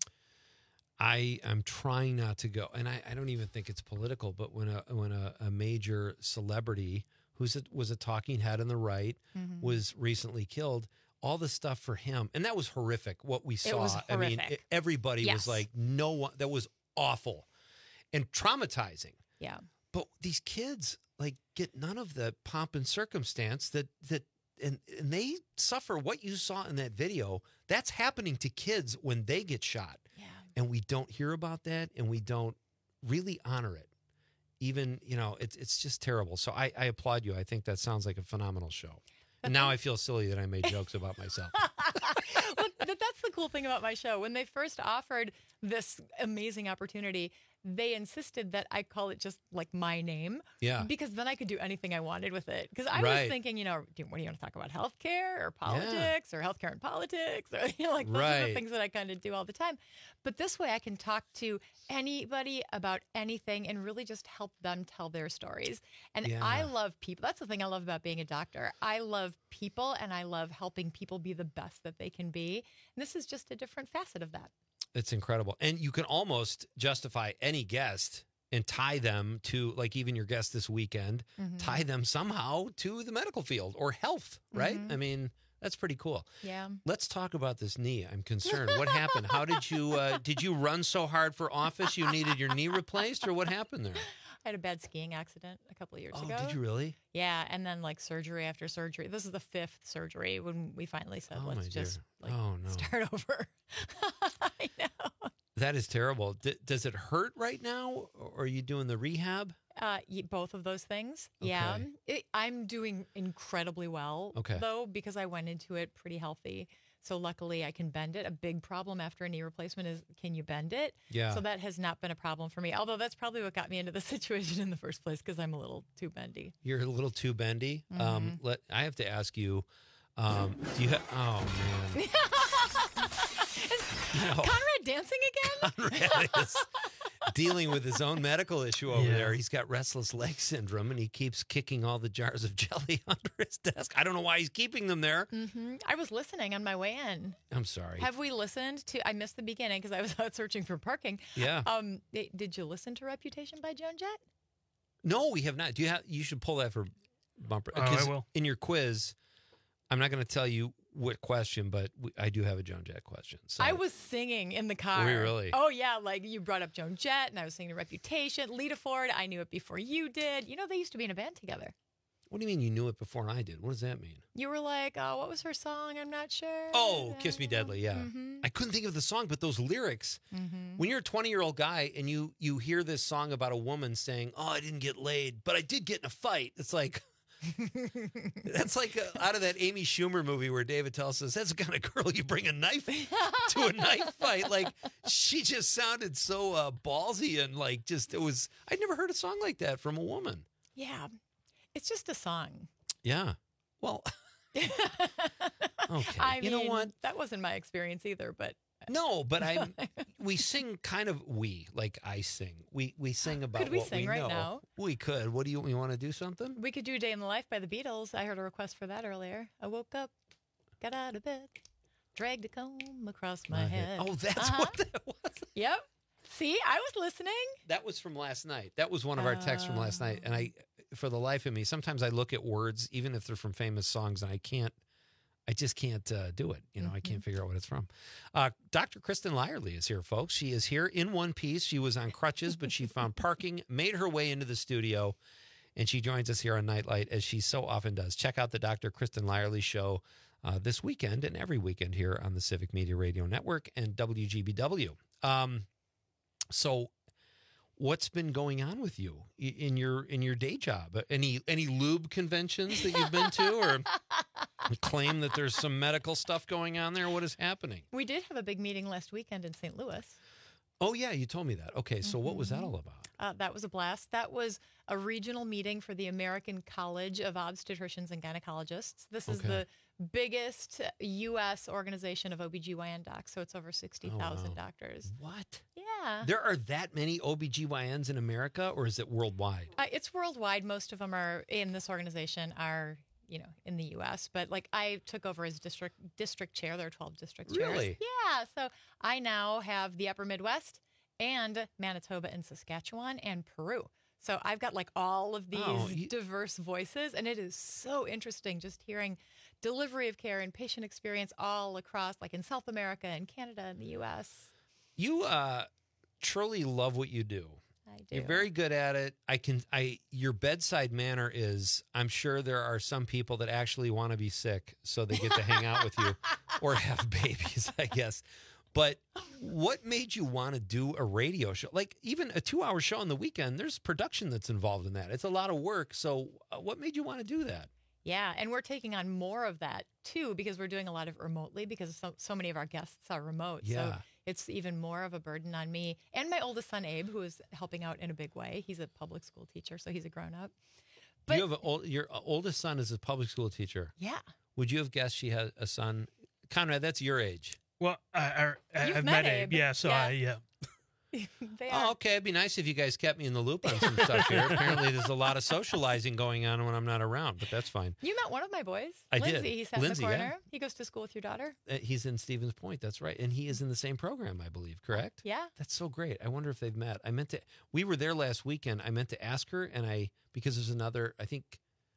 I am trying not to go, and I, I don't even think it's political, but when a when a, a major celebrity who's a, was a talking head on the right Mhm. was recently killed, all the stuff for him, and that was horrific what we saw. was I mean, horrific. it- everybody Yes. was like, no one, that was awful and traumatizing. Yeah. But these kids like get none of the pomp and circumstance that that and, and they suffer what you saw in that video. That's happening to kids when they get shot. Yeah. And we don't hear about that, and we don't really honor it. Even, you know, it's it's just terrible. So I, I applaud you. I think that sounds like a phenomenal show. And now I feel silly that I made jokes about myself. Well, th- that's the cool thing about my show. When they first offered this amazing opportunity, they insisted that I call it just like my name. Yeah. Because then I could do anything I wanted with it. Because I was Right. thinking, you know, do, what do you want to talk about? Healthcare or politics or healthcare and politics? Or, you know, like those are the Right. things that I kind of do all the time. But this way I can talk to anybody about anything and really just help them tell their stories. And Yeah. I love people. That's the thing I love about being a doctor. I love people and I love helping people be the best that they can be. And this is just a different facet of that. It's incredible. And you can almost justify any guest and tie them to, like even your guest this weekend, Mhm. tie them somehow to the medical field or health, right? Mhm. I mean, that's pretty cool. Yeah. Let's talk about this knee. I'm concerned. What happened? How did you, uh, did you run so hard for office you needed your knee replaced, or what happened there? I had a bad skiing accident a couple of years Oh, ago. did you really? Yeah, and then like surgery after surgery. This is the fifth surgery when we finally said, Oh, my let's just dear. like Oh, no. start over. I know. That is terrible. D- does it hurt right now, or are you doing the rehab? Uh, y- both of those things. Yeah. Okay. It, I'm doing incredibly well, Okay. though, because I went into it pretty healthy. So luckily I can bend it. A big problem after a knee replacement is, can you bend it? Yeah. So that has not been a problem for me. Although that's probably what got me into the situation in the first place, because I'm a little too bendy. You're a little too bendy. Um, Mhm. let I have to ask you. Um, do you? Ha- oh man. You know, Conrad dancing again? Conrad is dealing with his own medical issue over Yeah. there. He's got restless leg syndrome, and he keeps kicking all the jars of jelly under his desk. I don't know why he's keeping them there. hmm I was listening on my way in. I'm sorry. Have we listened to? I missed the beginning because I was out searching for parking. Yeah. Um. eh, Did you listen to "Reputation" by Joan Jett? No, we have not. Do you have? You should pull that for bumper. Oh, I 'Cause will. In your quiz, I'm not going to tell you what question, but we, I do have a Joan Jett question. So. I was singing in the car. Were you really? Oh yeah, like you brought up Joan Jett, and I was singing "Reputation." Lita Ford, I knew it before you did. You know, they used to be in a band together. What do you mean you knew it before I did? What does that mean? You were like, "Oh, what was her song? I'm not sure." Oh, Kiss Me Deadly, yeah. Mhm. I couldn't think of the song, but those lyrics. Mhm. When you're a twenty-year-old guy and you you hear this song about a woman saying, "Oh, I didn't get laid, but I did get in a fight," it's like that's like uh out of that Amy Schumer movie where David Tell says, "That's the kind of girl you bring a knife to a knife fight." Like she just sounded so uh, ballsy and like just it was. I'd never heard a song like that from a woman. Yeah, it's just a song. Yeah. Well. Okay. I you know mean, what? That wasn't my experience either, but No, but I we sing kind of we like I sing. We we sing about Could we what sing we right know. now? We could. What do you we want to do something? we could do "Day in the Life" by the Beatles. I heard a request for that earlier. I woke up, got out of bed, dragged a comb across my, My head. head. Oh, that's Uh-huh. what that was. Yep. See, I was listening. That was from last night. That was one of our texts from last night. And I for the life of me, sometimes I look at words even if they're from famous songs and I can't I just can't uh, do it. You know, I can't figure out what it's from. Uh, Doctor Kristen Lyerly is here, folks. She is here in one piece. She was on crutches, but she found parking, made her way into the studio, and she joins us here on Nightlight as she so often does. Check out the Doctor Kristen Lyerly show uh, this weekend and every weekend here on the Civic Media Radio Network and W G B W. Um, so what's been going on with you in your in your day job? Any any lube conventions that you've been to, or claim that there's some medical stuff going on there? What is happening? We did have a big meeting last weekend in Saint Louis. Oh, yeah, you told me that. Okay, so mm-hmm. what was that all about? Uh, that was a blast. That was a regional meeting for the American College of Obstetricians and Gynecologists. This is okay. the biggest U S organization of O B G Y N docs, so it's over sixty thousand oh, wow. doctors. What? Yeah. There are that many O B G Y Ns in America, or is it worldwide? Uh, it's worldwide. Most of them are in this organization are, you know, in the U S, but like I took over as district district chair. There are twelve district chairs. Really? Yeah. So I now have the Upper Midwest and Manitoba and Saskatchewan and Peru. So I've got like all of these oh, you... diverse voices, and it is so interesting just hearing delivery of care and patient experience all across, like in South America and Canada and the U S. You uh, truly love what you do. I do. You're very good at it. I can. I your bedside manner is. I'm sure there are some people that actually want to be sick so they get to hang out with you or have babies, I guess. But what made you want to do a radio show? Like even a two-hour show on the weekend, there's production that's involved in that. It's a lot of work. So uh, what made you want to do that? Yeah, and we're taking on more of that, too, because we're doing a lot of remotely because so, so many of our guests are remote. Yeah. So it's even more of a burden on me and my oldest son, Abe, who is helping out in a big way. He's a public school teacher, so he's a grown-up. But, you have a, old, your oldest son is a public school teacher. Yeah. Would you have guessed she had a son? Conrad, that's your age. Well, I, I, You've I've met met Abe. Abe. Yeah, so Yeah. I, yeah. They Oh, are. okay. It'd be nice if you guys kept me in the loop on some stuff here. Apparently, there's a lot of socializing going on when I'm not around, but that's fine. You met one of my boys. I Lindsay. did. He sat Lindsay, in the yeah. corner. He goes to school with your daughter. Uh, he's in Stevens Point. That's right. And he is in the same program, I believe, correct? Yeah. That's so great. I wonder if they've met. I meant to, we were there last weekend. I meant to ask her, and I, because there's another, I think,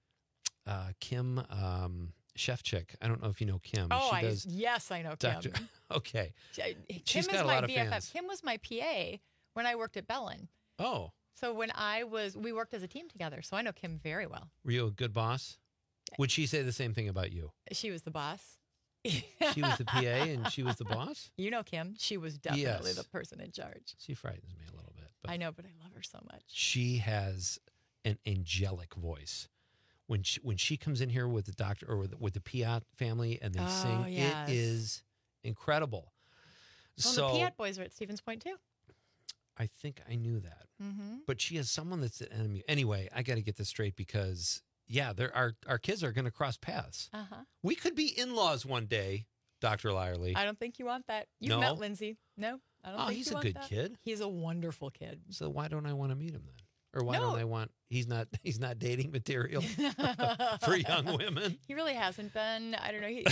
uh, Kim um, Shefchick. I don't know if you know Kim. Oh, she I, does yes, I know Doctor Kim. Okay. Kim She's is got a my lot of B F F. fans. Kim was my P A when I worked at Bellin. Oh, So when I was, we worked as a team together, so I know Kim very well. were you a good boss? Would she say the same thing about you? She was the boss. She was the P A and she was the boss? You know Kim. She was definitely Yes. the person in charge. She frightens me a little bit. But I know, but I love her so much. she has an angelic voice. When she, when she comes in here with the doctor or with, with the Piat family and they Oh, sing, yes. it is incredible. Well, so the Piat boys are at Stevens Point too. I think I knew that. Mm-hmm. But she has someone that's an enemy. Anyway, I got to get this straight because, yeah, there our, our kids are going to cross paths. Uh-huh. We could be in-laws one day, Doctor Lyerly. I don't think you want that. You've No? met Lindsay. No, I don't Oh, think he's you a want good that. kid. He's a wonderful kid. So why don't I want to meet him then? Or why No. don't I want, he's not he's not dating material for young women? He really hasn't been. I don't know. He,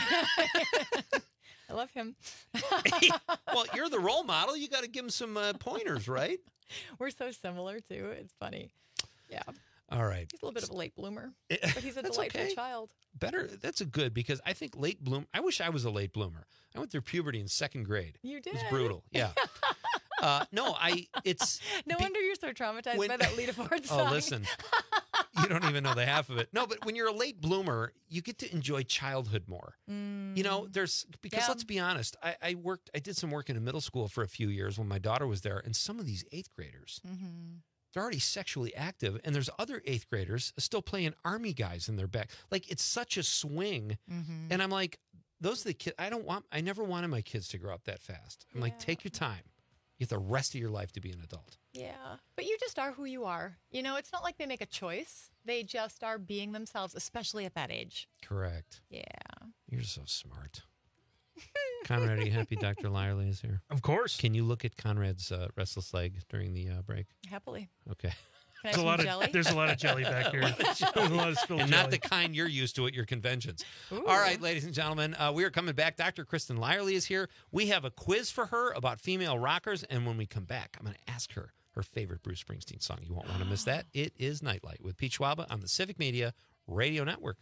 I love him. Well, you're the role model. You got to give him some uh, pointers, right? We're so similar too. It's funny. Yeah. All right. He's a little bit of a late bloomer, but he's a That's delightful okay. child. Better. That's a good because I think late bloom. I wish I was a late bloomer. I went through puberty in second grade. You did. It was brutal. Yeah. uh, no, I. It's No be- wonder you're so traumatized when- by that Lita Ford song. Oh, listen. You don't even know the half of it. No, but when you're a late bloomer, you get to enjoy childhood more. Mm. You know, there's because Yeah. let's be honest. I, I worked. I did some work in a middle school for a few years when my daughter was there, and some of these eighth graders. Mm-hmm. They're already sexually active, and there's other eighth graders still playing army guys in their back. Like it's such a swing, Mm-hmm. and I'm like, those are the kids. I don't want. I never wanted my kids to grow up that fast. I'm like, take your time. You have the rest of your life to be an adult. Yeah, but you just are who you are. You know, it's not like they make a choice. They just are being themselves, especially at that age. Correct. Yeah. You're so smart. Conrad, are you happy Doctor Lyerly is here? Of course. Can you look at Conrad's uh, restless leg during the uh, break? Happily. Okay. Can I There's a have lot some of jelly? there's a lot of jelly back here. There's a lot of spilled And jelly. not the kind you're used to at your conventions. Ooh. All right, ladies and gentlemen, uh, we are coming back. Doctor Kristen Lyerly is here. We have a quiz for her about female rockers, and when we come back, I'm going to ask her her favorite Bruce Springsteen song. You won't want to miss that. It is Nightlight with Pete Schwaba on the Civic Media Radio Network.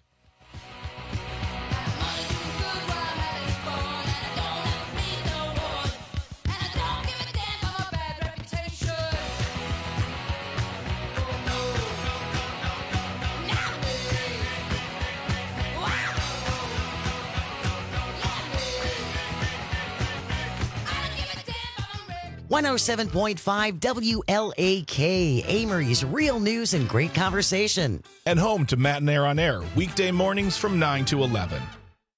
one oh seven point five W L A K, Amory's Real News and Great Conversation. And home to Matt and Air on Air, weekday mornings from nine to eleven.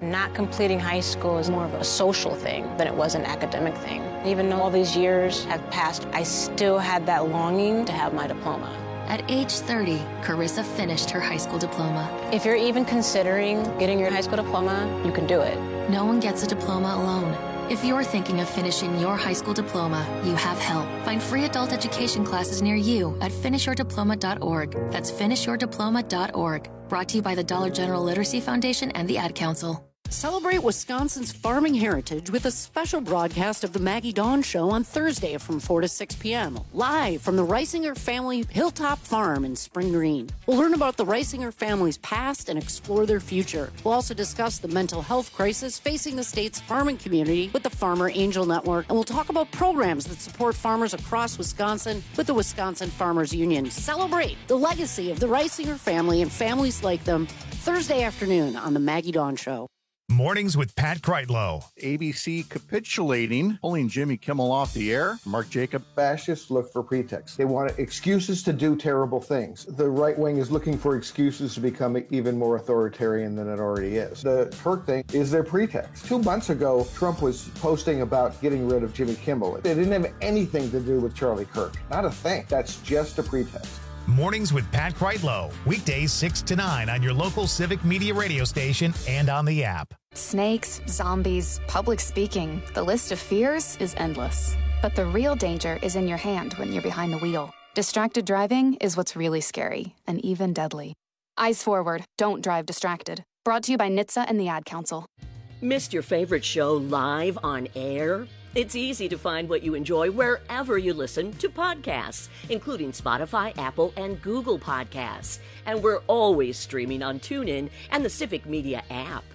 Not completing high school is more of a social thing than it was an academic thing. Even though all these years have passed, I still had that longing to have my diploma. At age thirty, Carissa finished her high school diploma. If you're even considering getting your high school diploma, you can do it. No one gets a diploma alone. If you're thinking of finishing your high school diploma, you have help. Find free adult education classes near you at finish your diploma dot org. That's finish your diploma dot org. Brought to you by the Dollar General Literacy Foundation and the Ad Council. Celebrate Wisconsin's farming heritage with a special broadcast of the Maggie Dawn Show on Thursday from four to six p.m. live from the Reisinger family Hilltop Farm in Spring Green. We'll learn about the Reisinger family's past and explore their future. We'll also discuss the mental health crisis facing the state's farming community with the Farmer Angel Network, and we'll talk about programs that support farmers across Wisconsin with the Wisconsin Farmers Union. Celebrate the legacy of the Reisinger family and families like them Thursday afternoon on the Maggie Dawn Show. Mornings with Pat Kreitlow. A B C capitulating, pulling Jimmy Kimmel off the air. Mark Jacob. Fascists look for pretexts. They want excuses to do terrible things. The right wing is looking for excuses to become even more authoritarian than it already is. The Kirk thing is their pretext. Two months ago, Trump was posting about getting rid of Jimmy Kimmel. It didn't have anything to do with Charlie Kirk. Not a thing. That's just a pretext. Mornings with Pat Kreitlow. Weekdays six to nine on your local Civic Media radio station and on the app. Snakes, zombies, public speaking. The list of fears is endless. But the real danger is in your hand when you're behind the wheel. Distracted driving is what's really scary and even deadly. Eyes forward. Don't drive distracted. Brought to you by N H T S A and the Ad Council. Missed your favorite show live on air? It's easy to find what you enjoy wherever you listen to podcasts, including Spotify, Apple, and Google Podcasts. And we're always streaming on TuneIn and the Civic Media app.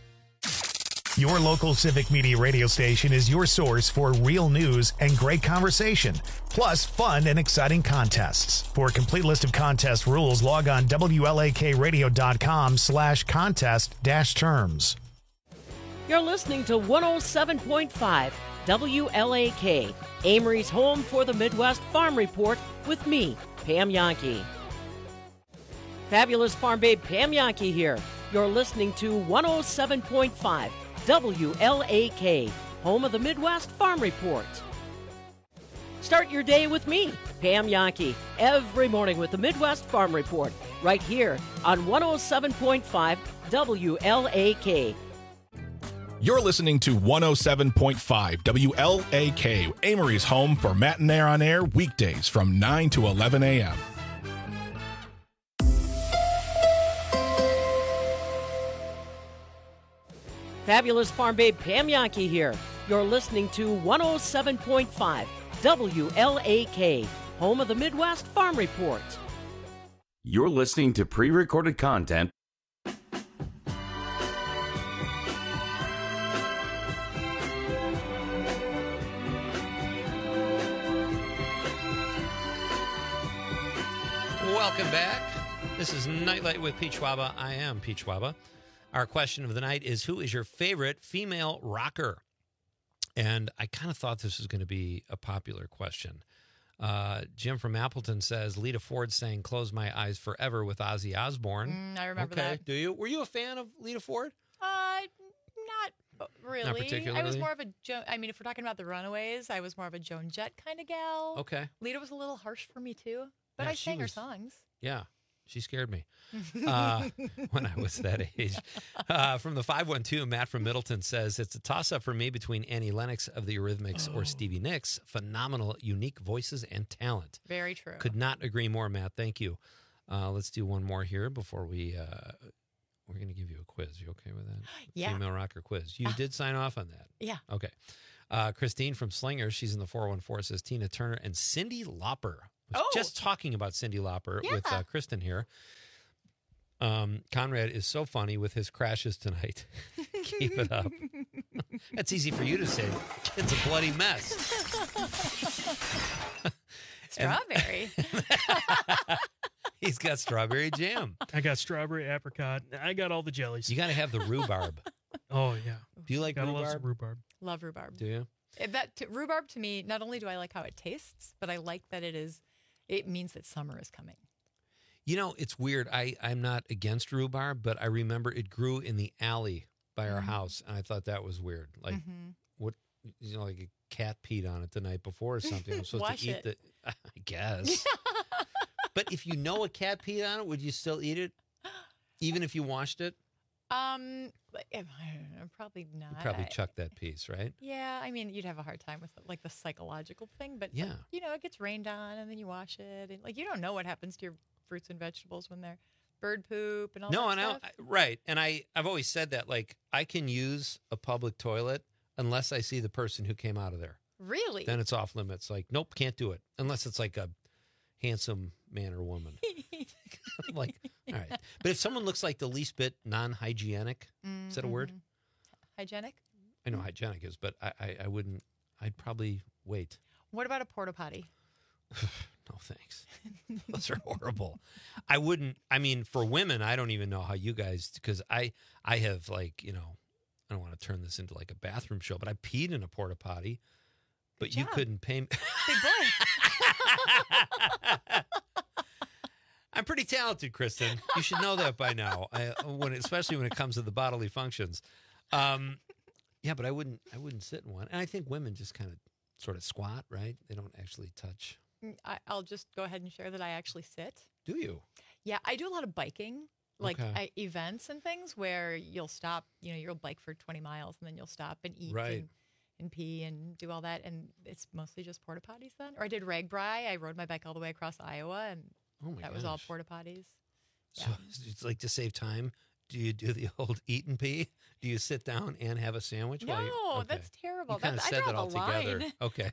Your local Civic Media radio station is your source for real news and great conversation, plus fun and exciting contests. For a complete list of contest rules, log on W L A K radio dot com slash contest dash terms. You're listening to one oh seven point five W L A K, Amory's home for the Midwest Farm Report with me, Pam Yankee. Fabulous farm babe Pam Yankee here. You're listening to one oh seven point five W L A K, home of the Midwest Farm Report. Start your day with me, Pam Yankee, every morning with the Midwest Farm Report, right here on one oh seven point five W L A K. You're listening to one oh seven point five W L A K, Amory's home for Matt and Air on Air, weekdays from nine to eleven a.m. Fabulous farm babe Pam Yankee here. You're listening to one oh seven point five W L A K, home of the Midwest Farm Report. You're listening to pre-recorded content. Welcome back. This is Nightlight with Pete Schwaba. I am Pete Schwaba. Our question of the night is, who is your favorite female rocker? And I kind of thought this was going to be a popular question. Uh, Jim from Appleton says, Lita Ford sang Close My Eyes Forever with Ozzy Osbourne. Mm, I remember okay. that. Do you? Were you a fan of Lita Ford? Uh, not really. Not particularly? I was more of a Jo- I mean, if we're talking about the Runaways, I was more of a Joan Jett kind of gal. Okay. Lita was a little harsh for me too, but Yeah, I she sang her was- songs. Yeah. She scared me uh, when I was that age. Uh, from the five one two, Matt from Middleton says, it's a toss-up for me between Annie Lennox of the Eurythmics oh. or Stevie Nicks. Phenomenal, unique voices and talent. Very true. Could not agree more, Matt. Thank you. Uh, let's do one more here before we... Uh, we're going to give you a quiz. You okay with that? Yeah. Female rocker quiz. You uh, did sign off on that? Yeah. Okay. Uh, Christine from Slinger, she's in the four one four, says Tina Turner and Cyndi Lauper. I was oh. just talking about Cyndi Lauper yeah. with uh, Kristen here. Um, Conrad is so funny with his crashes tonight. Keep it up. That's easy for you to say. It's a bloody mess. Strawberry. He's got strawberry jam. I got strawberry, apricot. I got all the jellies. You got to have the rhubarb. Oh, yeah. Do you like Gotta rhubarb? love some rhubarb. Love rhubarb. Do you? It, that t- rhubarb to me, not only do I like how it tastes, but I like that it is. It means that summer is coming. You know, it's weird. I, I'm not against rhubarb, but I remember it grew in the alley by our Mhm. house, and I thought that was weird. Like, Mhm. what, you know, like a cat peed on it the night before or something. I'm supposed Wash to eat it. the, I guess. But if you know a cat peed on it, would you still eat it? Even if you washed it? Um, like, I don't know, probably not. You'd probably I- chuck that piece, right? Yeah, I mean, you'd have a hard time with like the psychological thing, but Yeah. like, you know, it gets rained on and then you wash it, and like you don't know what happens to your fruits and vegetables when they're bird poop and all No, that and I, stuff. I- right. And I, I've always said that, like, I can use a public toilet unless I see the person who came out of there. Really? Then it's off limits. Like, nope, can't do it. Unless it's like a handsome man or woman. Like, all right. But if someone looks like the least bit non-hygienic, is that a word? Mhm. Hygienic? I know hygienic is, but I, I, I wouldn't, I'd probably wait. What about a porta potty? No, thanks. Those are horrible. I wouldn't, I mean, for women, I don't even know how you guys, because I, I have like, you know, I don't want to turn this into like a bathroom show, but I peed in a porta potty, but you job. couldn't pay me. Big boy. I'm pretty talented, Kristen. You should know that by now. I, when, especially when it comes to the bodily functions. Um, yeah, but I wouldn't. I wouldn't sit in one. And I think women just kind of sort of squat, right? They don't actually touch. Mm, I, I'll just go ahead and share that I actually sit. Do you? Yeah, I do a lot of biking, like Okay. I, events and things where you'll stop. You know, you'll bike for twenty miles and then you'll stop and eat Right. and, and pee and do all that. And it's mostly just porta potties then. Or I did Ragbri. I rode my bike all the way across Iowa, and Oh my that was all gosh. porta potties. So it's like to save time. Do you do the old eat and pee? Do you sit down and have a sandwich? while you- No, okay. that's terrible. You kind of That's- I said draw that all the together. line. Okay.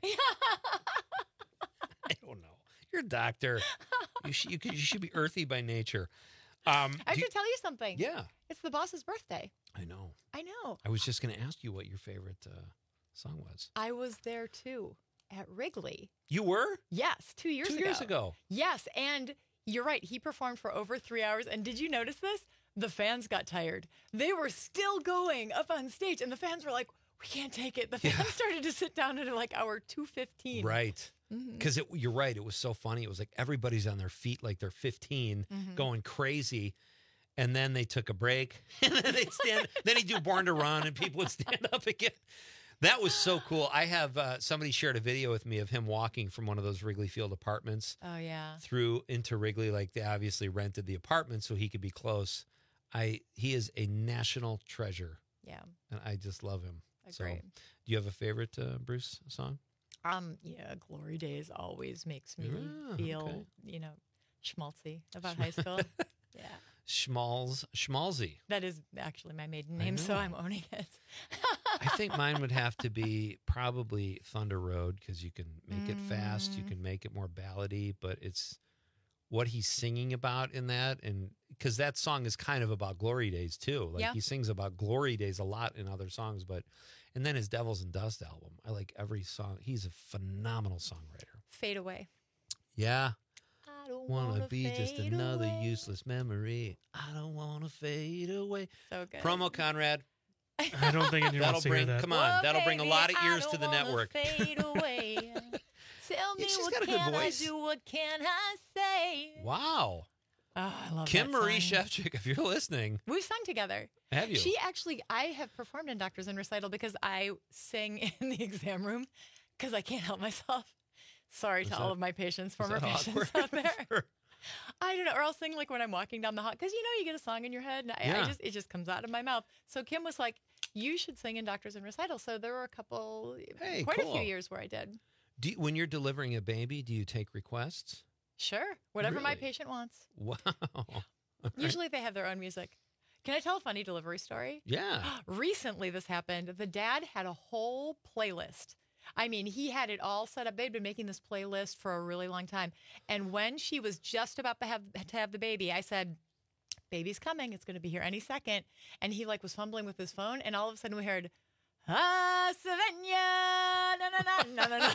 I don't know. You're a doctor. You should, you, could, you should be earthy by nature. Um, I have do you- to tell you something. Yeah. It's the boss's birthday. I know. I know. I was just going to ask you what your favorite uh, song was. I was there too at Wrigley. You were? Yes, two years Two ago. years ago. Yes, and you're right. He performed for over three hours. And did you notice this? The fans got tired. They were still going up on stage, and the fans were like, "We can't take it." The fans started to sit down at like hour two fifteen. Right. Mhm. Because you're right. It was so funny. It was like everybody's on their feet like they're fifteen, Mhm. going crazy. And then they took a break. And then they'd stand. Then he'd do Born to Run, and people would stand up again. That was so cool. I have uh, somebody shared a video with me of him walking from one of those Wrigley Field apartments Oh yeah. through into Wrigley. Like they obviously rented the apartment so he could be close. I he is a national treasure. Yeah. And I just love him. So, Agreed. do you have a favorite uh, Bruce song? Um. Yeah. Glory Days always makes me Ah, feel, okay. you know, schmaltzy about high school. Yeah. Schmalz, Schmalzy. That is actually my maiden I name, so know. I'm owning it. I think mine would have to be probably Thunder Road because you can make it fast, you Mm. can make it more ballady, but it's what he's singing about in that, and because that song is kind of about glory days too. Like Yeah. he sings about glory days a lot in other songs, but and then his Devils and Dust album, I like every song. He's a phenomenal songwriter. Fade away. Yeah. I don't Wanna wanna be just fade another away. useless memory. I don't wanna fade away. So good. Promo Conrad. I don't think anyone That'll wants to hear bring. that. Come on, Well, that'll bring a baby, lot of I ears to don't the wanna network. Fade away. Tell me She's what got a good can I voice. do? What can I say? Wow. Oh, I love Kim that Marie song. Shevchik, if you're listening, We've sung together. have you? She actually, I have performed in Doctors in Recital because I sing in the exam room because I can't help myself. Sorry Is to that- all of my patients, is former that patients awkward? out there. I don't know, or I'll sing like when I'm walking down the hall because you know you get a song in your head, and I, I Yeah. just it just comes out of my mouth. So Kim was like, "You should sing in Doctors in Recital." So there were a couple, Hey, quite a cool. few years where I did. Do you- when you're delivering a baby, do you take requests? Sure, whatever my Really? patient wants. Wow. All right. Usually they have their own music. Can I tell a funny delivery story? Yeah. Recently, this happened. The dad had a whole playlist. I mean, he had it all set up. They'd been making this playlist for a really long time. And when she was just about to have to have the baby, I said, "Baby's coming. It's going to be here any second." And he like was fumbling with his phone, and all of a sudden we heard, "Ah, Savannah, na na na na na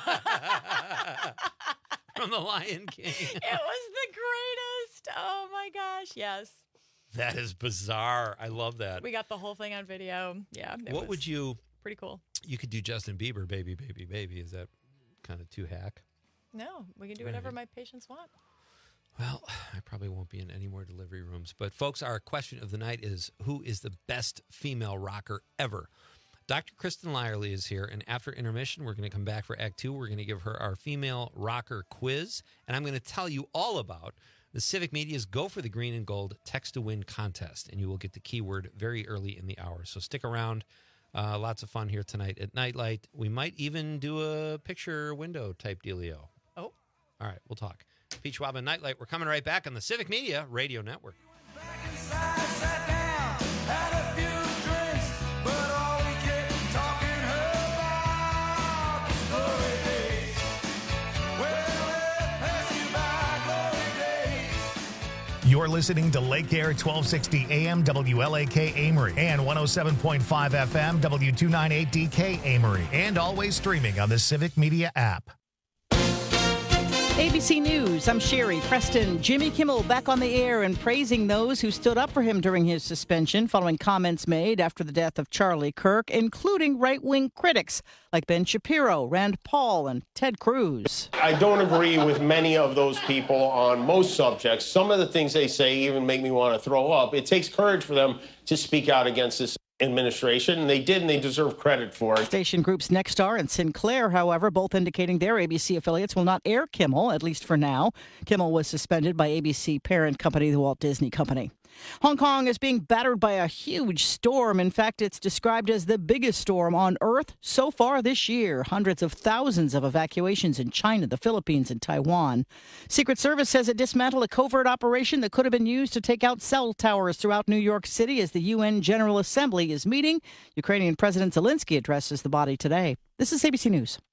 na." From the Lion King. It was the greatest. Oh my gosh, yes. That is bizarre. I love that. We got the whole thing on video. Yeah. it What was would you? Pretty cool. You could do Justin Bieber, baby, baby, baby. Is that kind of too hack? No, we can do Right. whatever my patients want. Well, I probably won't be in any more delivery rooms. But, folks, our question of the night is, who is the best female rocker ever? Doctor Kristen Lyerly is here, and after intermission, we're going to come back for Act Two. We're going to give her our female rocker quiz, and I'm going to tell you all about the Civic Media's Go for the Green and Gold Text to Win contest, and you will get the keyword very early in the hour. So stick around. Uh, lots of fun here tonight at Nightlight. We might even do a picture window type dealio. Oh. All right, we'll talk. Peach Wab and Nightlight. We're coming right back on the Civic Media Radio Network. You're listening to Lake Air twelve sixty A M W L A K Amory and one oh seven point five F M W two ninety-eight D K Amory, and always streaming on the Civic Media app. A B C News, I'm Sherry Preston. Jimmy Kimmel back on the air and praising those who stood up for him during his suspension following comments made after the death of Charlie Kirk, including right-wing critics like Ben Shapiro, Rand Paul, and Ted Cruz. I don't agree with many of those people on most subjects. Some of the things they say even make me want to throw up. It takes courage for them to speak out against this administration, and they did, and they deserve credit for it. Station groups Nexstar and Sinclair, however, both indicating their A B C affiliates will not air Kimmel, at least for now. Kimmel was suspended by A B C parent company, the Walt Disney Company. Hong Kong is being battered by a huge storm. In fact, it's described as the biggest storm on Earth so far this year. Hundreds of thousands of evacuations in China, the Philippines, and Taiwan. Secret Service says it dismantled a covert operation that could have been used to take out cell towers throughout New York City as the U N General Assembly is meeting. Ukrainian President Zelensky addresses the body today. This is A B C News.